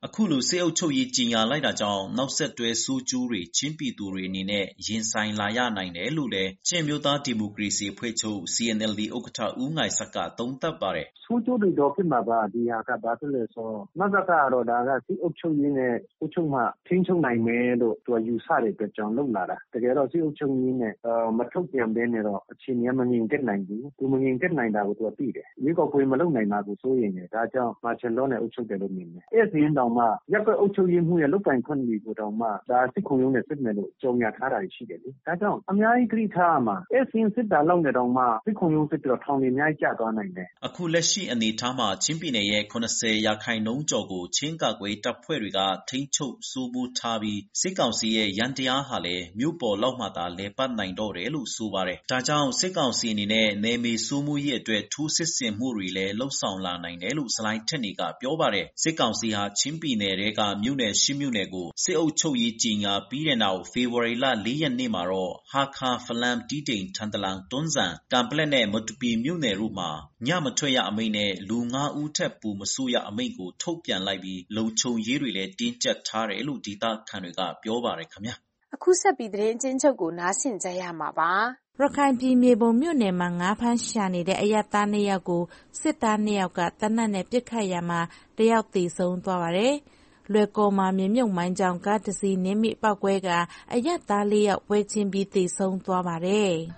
A: အခုလိုစစ်အုပ်ချုပ်ရေးကြီးညာလိုက်တာကြောင့်နောက်ဆက်တွဲဆိုးကျိုးတွေချင်းပြည်သူတွေအနေနဲ့ရင်ဆိုင်လာရနိုင်တယ်လို့လည်းချင်းမျိုးသားဒီမိုကရေစီအဖွဲ့ချုပ် CNLD ဥက္ကဋ္ဌဦးငိုင်ဆက်ကသုံးသပ်ပါတယ်
C: ။ဆိုးကျိုးတွေတော့ဖြစ်မှာပါဒီဟာကဘာဖြစ်လဲဆိုမဆကတော့ဒါကစစ်အုပ်ချုပ်ရေးနဲ့အုပ်ချုပ်မှထိန်းချုပ်နိုင်မယ်လို့သူကယူဆတဲ့အတွက်ကြောင့်လုပ်လာတာတကယ်တော့စစ်အုပ်ချုပ်ရေးနဲ့မထုတ်ပြန်ဘဲနဲ့တော့အခြေအနေမငြိမ်သက်နိုင်ဘူးသူမငြိမ်သက်နိုင်တာကိုသူကသိတယ်ရွေးကောက်ပွဲမလုပ်နိုင်တာကိုစိုးရိမ်တယ်ဒါကြောင့်မာချယ်လောနဲ့အုပ်ချုပ်တယ်လို့မြင်တယ်အဲ့ဒီရင်တောင်မှရပ်ကွက်အုပ်ချုပ်ရေးမှုရဲ့လုပ်ပိုင်ခွင့်တွေကိုတောင်မှဒါစစ်ခုံရုံးနဲ့စစ်မယ်လို့ကြုံရထားတာရှိတယ်လေဒါကြောင့်အများကြီးကြိထားရမှာအဲ့ဒီစစ်တာလောက်နေတောင်မှစစ်ခုံရုံးစစ်ပြီးတော့ထောင်တွေအများကြီးကျသွားနိုင်တယ်
A: အခုလက်ရှိအနေထားမှာချင်းပြည်နယ်ရဲ့80%ကျော်ကိုချင်းကာကွယ်တပ်ဖွဲ့တွေကထိန်းချုပ်စိုးမိုးထားပြီးစစ်ကောင်စီရဲ့ရန်တရားဟာလည်းမြို့ပေါ်လောက်မှသာလဲပတ်နိုင်တော့တယ်လို့ဆိုပါတယ်ဒါကြောင့်စစ်ကောင်စီအနေနဲ့နယ်မြေစိုးမိုးရေးအတွက်ထိုးစစ်ဆင်မှုတွေလည်းလှုပ်ဆောင်လာနိုင်တယ်လို့စလိုင်းထက်နေကပြောပါတယ်စစ်ကောင်စီဟာချင်းပြည်နယ်တွေကမြို့နယ်10မြို့နယ်ကိုစစ်အုပ်ချုပ်ရေးကြီးညာပြီးတဲ့နောက်ဖေဖော်ဝါရီလ4ရက်နေ့မှာတော့ဟာခါဖလမ်တီတိန်ထန်တလန်တွန်းဇန်ကံပလက်နဲ့မတူပီမြို့နယ်တို့မှာညမထွက်ရအမိန့်နဲ့လူ9ဦးထက်ပိုမဆိုရအမိန့်ကိုထုတ်ပြန်လိုက်ပြီးလုံခြုံရေးတွေလည်းတင်းကျပ်ထားတယ်လို့ဒေသခံတွေကပြောပါတယ်ခင်ဗျာ
V: အခုဆက်ပြီးသတင်းအချင်းချုပ်ကိုနားဆင်ကြရမှာပါ
G: ရခိုင်ပြည်မြေပုံမြို့နယ်မှာငါးဖမ်းရှာနေတဲ့အရပ်သား2ယောက်ကိုစစ်သား2ယောက်ကတနက်နဲ့ပစ်ခတ်ရမှာတယောက်သေဆုံးသွားပါတယ်။လွယ်ကော်မှာမြေမြုပ်မိုင်းကြောင်ကားတစ်စီးနင်းမိပောက်ကွဲကအရပ်သား4ယောက်ပွဲချင်းပြီးသေဆုံးသွားပါတယ်။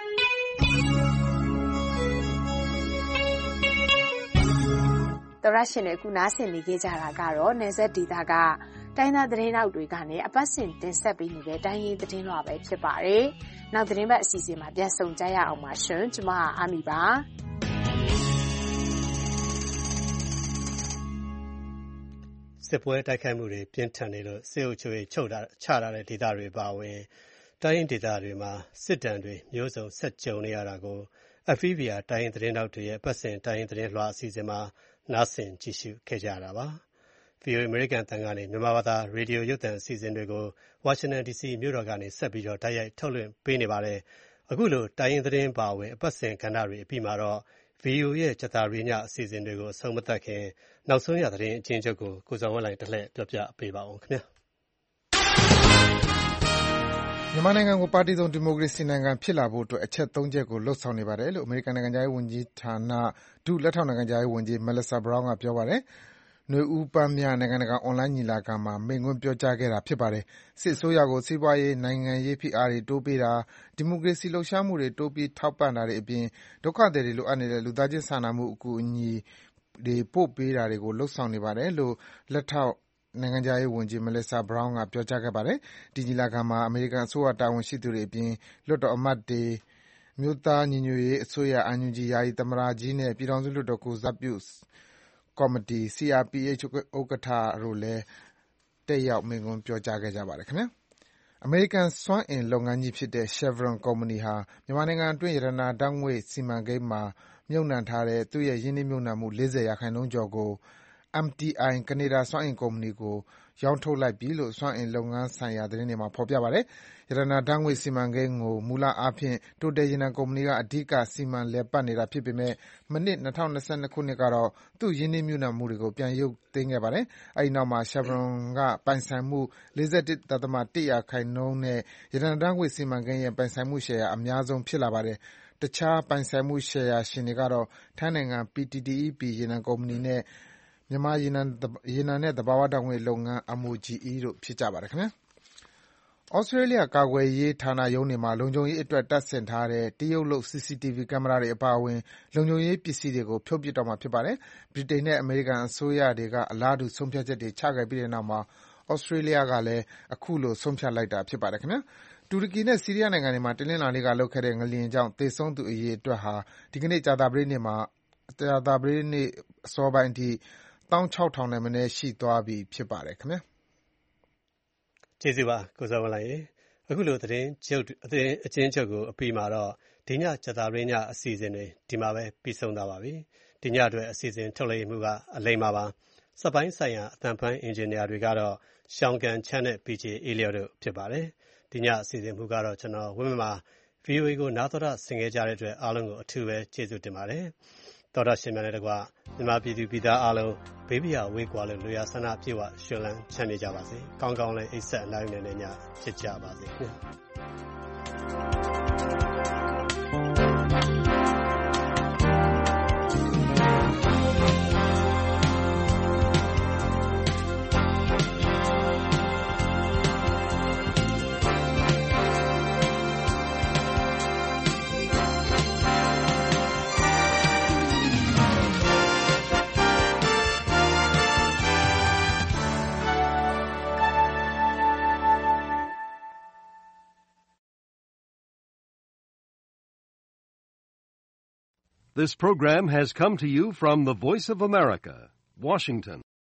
V: တော်ရရှင်တွေခုနားဆင်နေကြတာကတော့နယ်စပ်ဒေသကတိုင်းသားသတင်းတောက်တွေကနေအပတ်စဉ်တင်ဆက်ပေးနေတဲ့တိုင်းရင်းသတင်းလွှာပဲဖြစ်ပါတယ်။နောက်သတင်းပတ်အစီအစဉ်မှာပြန်ဆုံကြရအောင်ပါရှင်။ကျွန်မအာမီပါ
B: ။စစ်ပွဲတိုက်ခိုက်မှုတွေပြင်းထန်နေလို့စစ်အုပ်ချုပ်ရေးချထားတဲ့ဒေသတွေပါဝင်တိုင်းရင်းဒေသတွေမှာစစ်တမ်းတွေမျိုးစုံဆက်ကြုံနေရတာကို FVBR တိုင်းရင်းသတင်းတောက်တွေရဲ့ပတ်စဉ်တိုင်းရင်းသတင်းလွှာအစီအစဉ်မှာနားဆင်ကြည့်ရှုခဲ့ကြတာပါ။ VOA အမေရိကန်အသံကနေမြန်မာဘာသာရေဒီယိုရုပ်သံအစီအစဉ်တွေကိုဝါရှင်တန် DC မြို့တော်ကနေဆက်ပြီးတိုက်ရိုက်ထုတ်လွှင့်ပေးနေပါတယ်။အခုလိုတိုင်းရင်းသတင်းပါဝင်အပတ်စဉ်ကဏ္ဍတွေအပြီးမှာတော့ VOA ရဲ့ကြာသပတေးညအစီအစဉ်တွေကိုအဆုံးမသတ်ခင်နောက်ဆုံးရသတင်းအကျဉ်းချုပ်ကိုကိုဇော်ဝင်းလှိုင်တလှည့်ပြောပြပေးပါဦးခင်ဗျာ။
I: မြန်မာနိုင်ငံကိုပါတီစုံဒီမိုကရေစီနိုင်ငံဖြစ်လာဖို့အတွက်အချက်3ချက်ကိုလှုပ်ဆောင်နေပါတယ်လို့အမေရိကန်နိုင်ငံခြားရေးဝန်ကြီးဌာနဒုလက်ထောက်နိုင်ငံခြားရေးဝန်ကြီး Melissa Brown ကပြောပါတယ်။နွေဦးပန်းမြနိုင်ငံတကာအွန်လိုင်းညီလာခံမှာမိန့်ခွန်းပြောကြားခဲ့တာဖြစ်ပါတယ်။စစ်အစိုးရကိုစီးပွားရေးနိုင်ငံရေးဖိအားတွေတိုးပေးတာဒီမိုကရေစီလှုပ်ရှားမှုတွေတိုးပြီးထောက်ပံ့တာတွေအပြင်ဒုက္ခသည်တွေလိုအပ်နေတဲ့လူသားချင်းစာနာမှုအကူအညီတွေပို့ပေးတာတွေကိုလှုပ်ဆောင်နေပါတယ်လို့လက်ထောက်နိုင်ငံခြားရေးဝန်ကြီး Melissa Brown ကပြောကြားခဲ့ပါတယ်။ဒီညီလာခံမှာအမေရိကန်အစိုးရတာဝန်ရှိသူတွေအပြင်လွှတ်တော်အမတ်တွေအမျိုးသားညီညွတ်ရေးအစိုးရ NUG ယာယီသမ္မတကြီးနဲ့ပြည်ထောင်စုလွှတ်တော်ကိုယ်စားပြုကော်မတီ CRPH ဥက္ကဋ္ဌတို့လည်းတက်ရောက်မိန့်ခွန်းပြောကြားခဲ့ကြပါတယ်ခင်ဗျာ။အမေရိကန်စွမ်းအင်လုပ်ငန်းကြီးဖြစ်တဲ့ Chevron ကုမ္ပဏီဟာမြန်မာနိုင်ငံအတွင်းရတနာဓာတ်ငွေ့စီမံကိန်းမှာမြုပ်နှံထားတဲ့သူ့ရဲ့ရင်းနှီးမြုပ်နှံမှု 40% ကျော်ကိုMTI ကနေဒါစွမ်းအင်ကုမ္ပဏီကိုရောင်းထုတ်လိုက်ပြီလို့စွမ်းအင်လုပ်ငန်းဆိုင်ရာသတင်းတွေမှာဖော်ပြပါတယ်။ရတနာဓာတ်ငွေ့စီမံကိန်းကိုမူလအားဖြင့် Total ရေနံကုမ္ပဏီကအဓိကစီမံလည်ပတ်နေတာဖြစ်ပေမယ့်မနှစ် 2022 ခုနှစ်ကတော့သူ့ရင်းနှီးမြုပ်နှံမှုတွေကိုပြန်ရုပ်သိမ်းခဲ့ပါတယ်။အဲဒီနောက်မှာ Chevron ကပိုင်ဆိုင်မှု 41.1% နဲ့ရတနာဓာတ်ငွေ့စီမံကိန်းရဲ့ပိုင်ဆိုင်မှုရှယ်ယာအများဆုံးဖြစ်လာပါတယ်။တခြားပိုင်ဆိုင်မှုရှယ်ယာရှင်တွေကတော့ထိုင်းနိုင်ငံ PTTEP ရေနံကုမ္ပဏီနဲ့မြန်မာရေနံနဲ့သဘာဝဓာတ်ငွေ့လုပ်ငန်း MOGE တို့ဖြစ်ကြပါတယ်ခင်ဗျာ။ Australia ကာကွယ်ရေးဌာနရုံးတွေမှာလုံခြုံရေးအတွက်တပ်ဆင်ထားတဲ့တရုတ်လုပ် CCTV ကင်မရာတွေအပါအဝင်လုံခြုံရေးပစ္စည်းတွေကိုဖြုတ်ပစ်တော့မှာဖြစ်ပါတယ်။ဗြိတိန်နဲ့အမေရိကန်အစိုးရတွေကအလားတူဆုံးဖြတ်ချက်တွေချခဲ့ပြီးတဲ့နောက်မှာ Australia ကလည်းအခုလိုဆုံးဖြတ်လိုက်တာဖြစ်ပါတယ်ခင်ဗျာ။တူရကီနဲ့ဆီးရီးယားနိုင်ငံတွေမှာတနင်္လာနေ့ကလုပ်ခဲ့တဲ့ငလျင်ကြောင့်သေဆုံးသူအရေအတွက်ဟာဒီကနေ့ကြာသပတေးနေ့အစောပိုင်းအထိ16,000 ထက်မနည်းရှိသွားပြီဖြစ်ပါတယ်ခင်ဗျာ
B: ။ကျေးဇူးပါကိုဇော်ဝင်းလှိုင်ရေ။အခုလိုသတင်းအကျဉ်းချုပ်ကိုအပြီးမှာတော့ဒီညကြာသပတေးညအစီအစဉ်တွေဒီမှာပဲပြီးဆုံးသွားပါပြီ။ဒီညအတွက်အစီအစဉ်ထုတ်လွှင့်မှုကအလိမ္မာပါ။စက်ပိုင်းဆိုင်ရာအသံဖမ်းအင်ဂျင်နီယာတွေကတော့ရှောင်းကန်ချမ်းနဲ့ PJ အေလျော်တို့ဖြစ်ပါတယ်။ဒီညအစီအစဉ်မှုကတော့ကျွန်တော်ဝင်းမမှာ VOA ကိုနားတော်ဆင်ခဲ့ကြတဲ့အတွက်အားလုံးကိုအထူးပဲကျေးဇူးတင်ပါတယ်။သောတာရှင်များနဲ့တကွမြန်မာပြည်သူပြည်သားအားလုံးဘေးပရာဝေးကွာလို့လူရဆန္ဒပြေဝရှင်လန်းချမ်းမြေ့ကြပါစေ။ကောင်းကောင်းလည်းအိပ်ဆက်အနိုင်နဲ့ညဖြစ်ကြပါစေခင်ဗျာ။
D: This program has come to you from the Voice of America, Washington.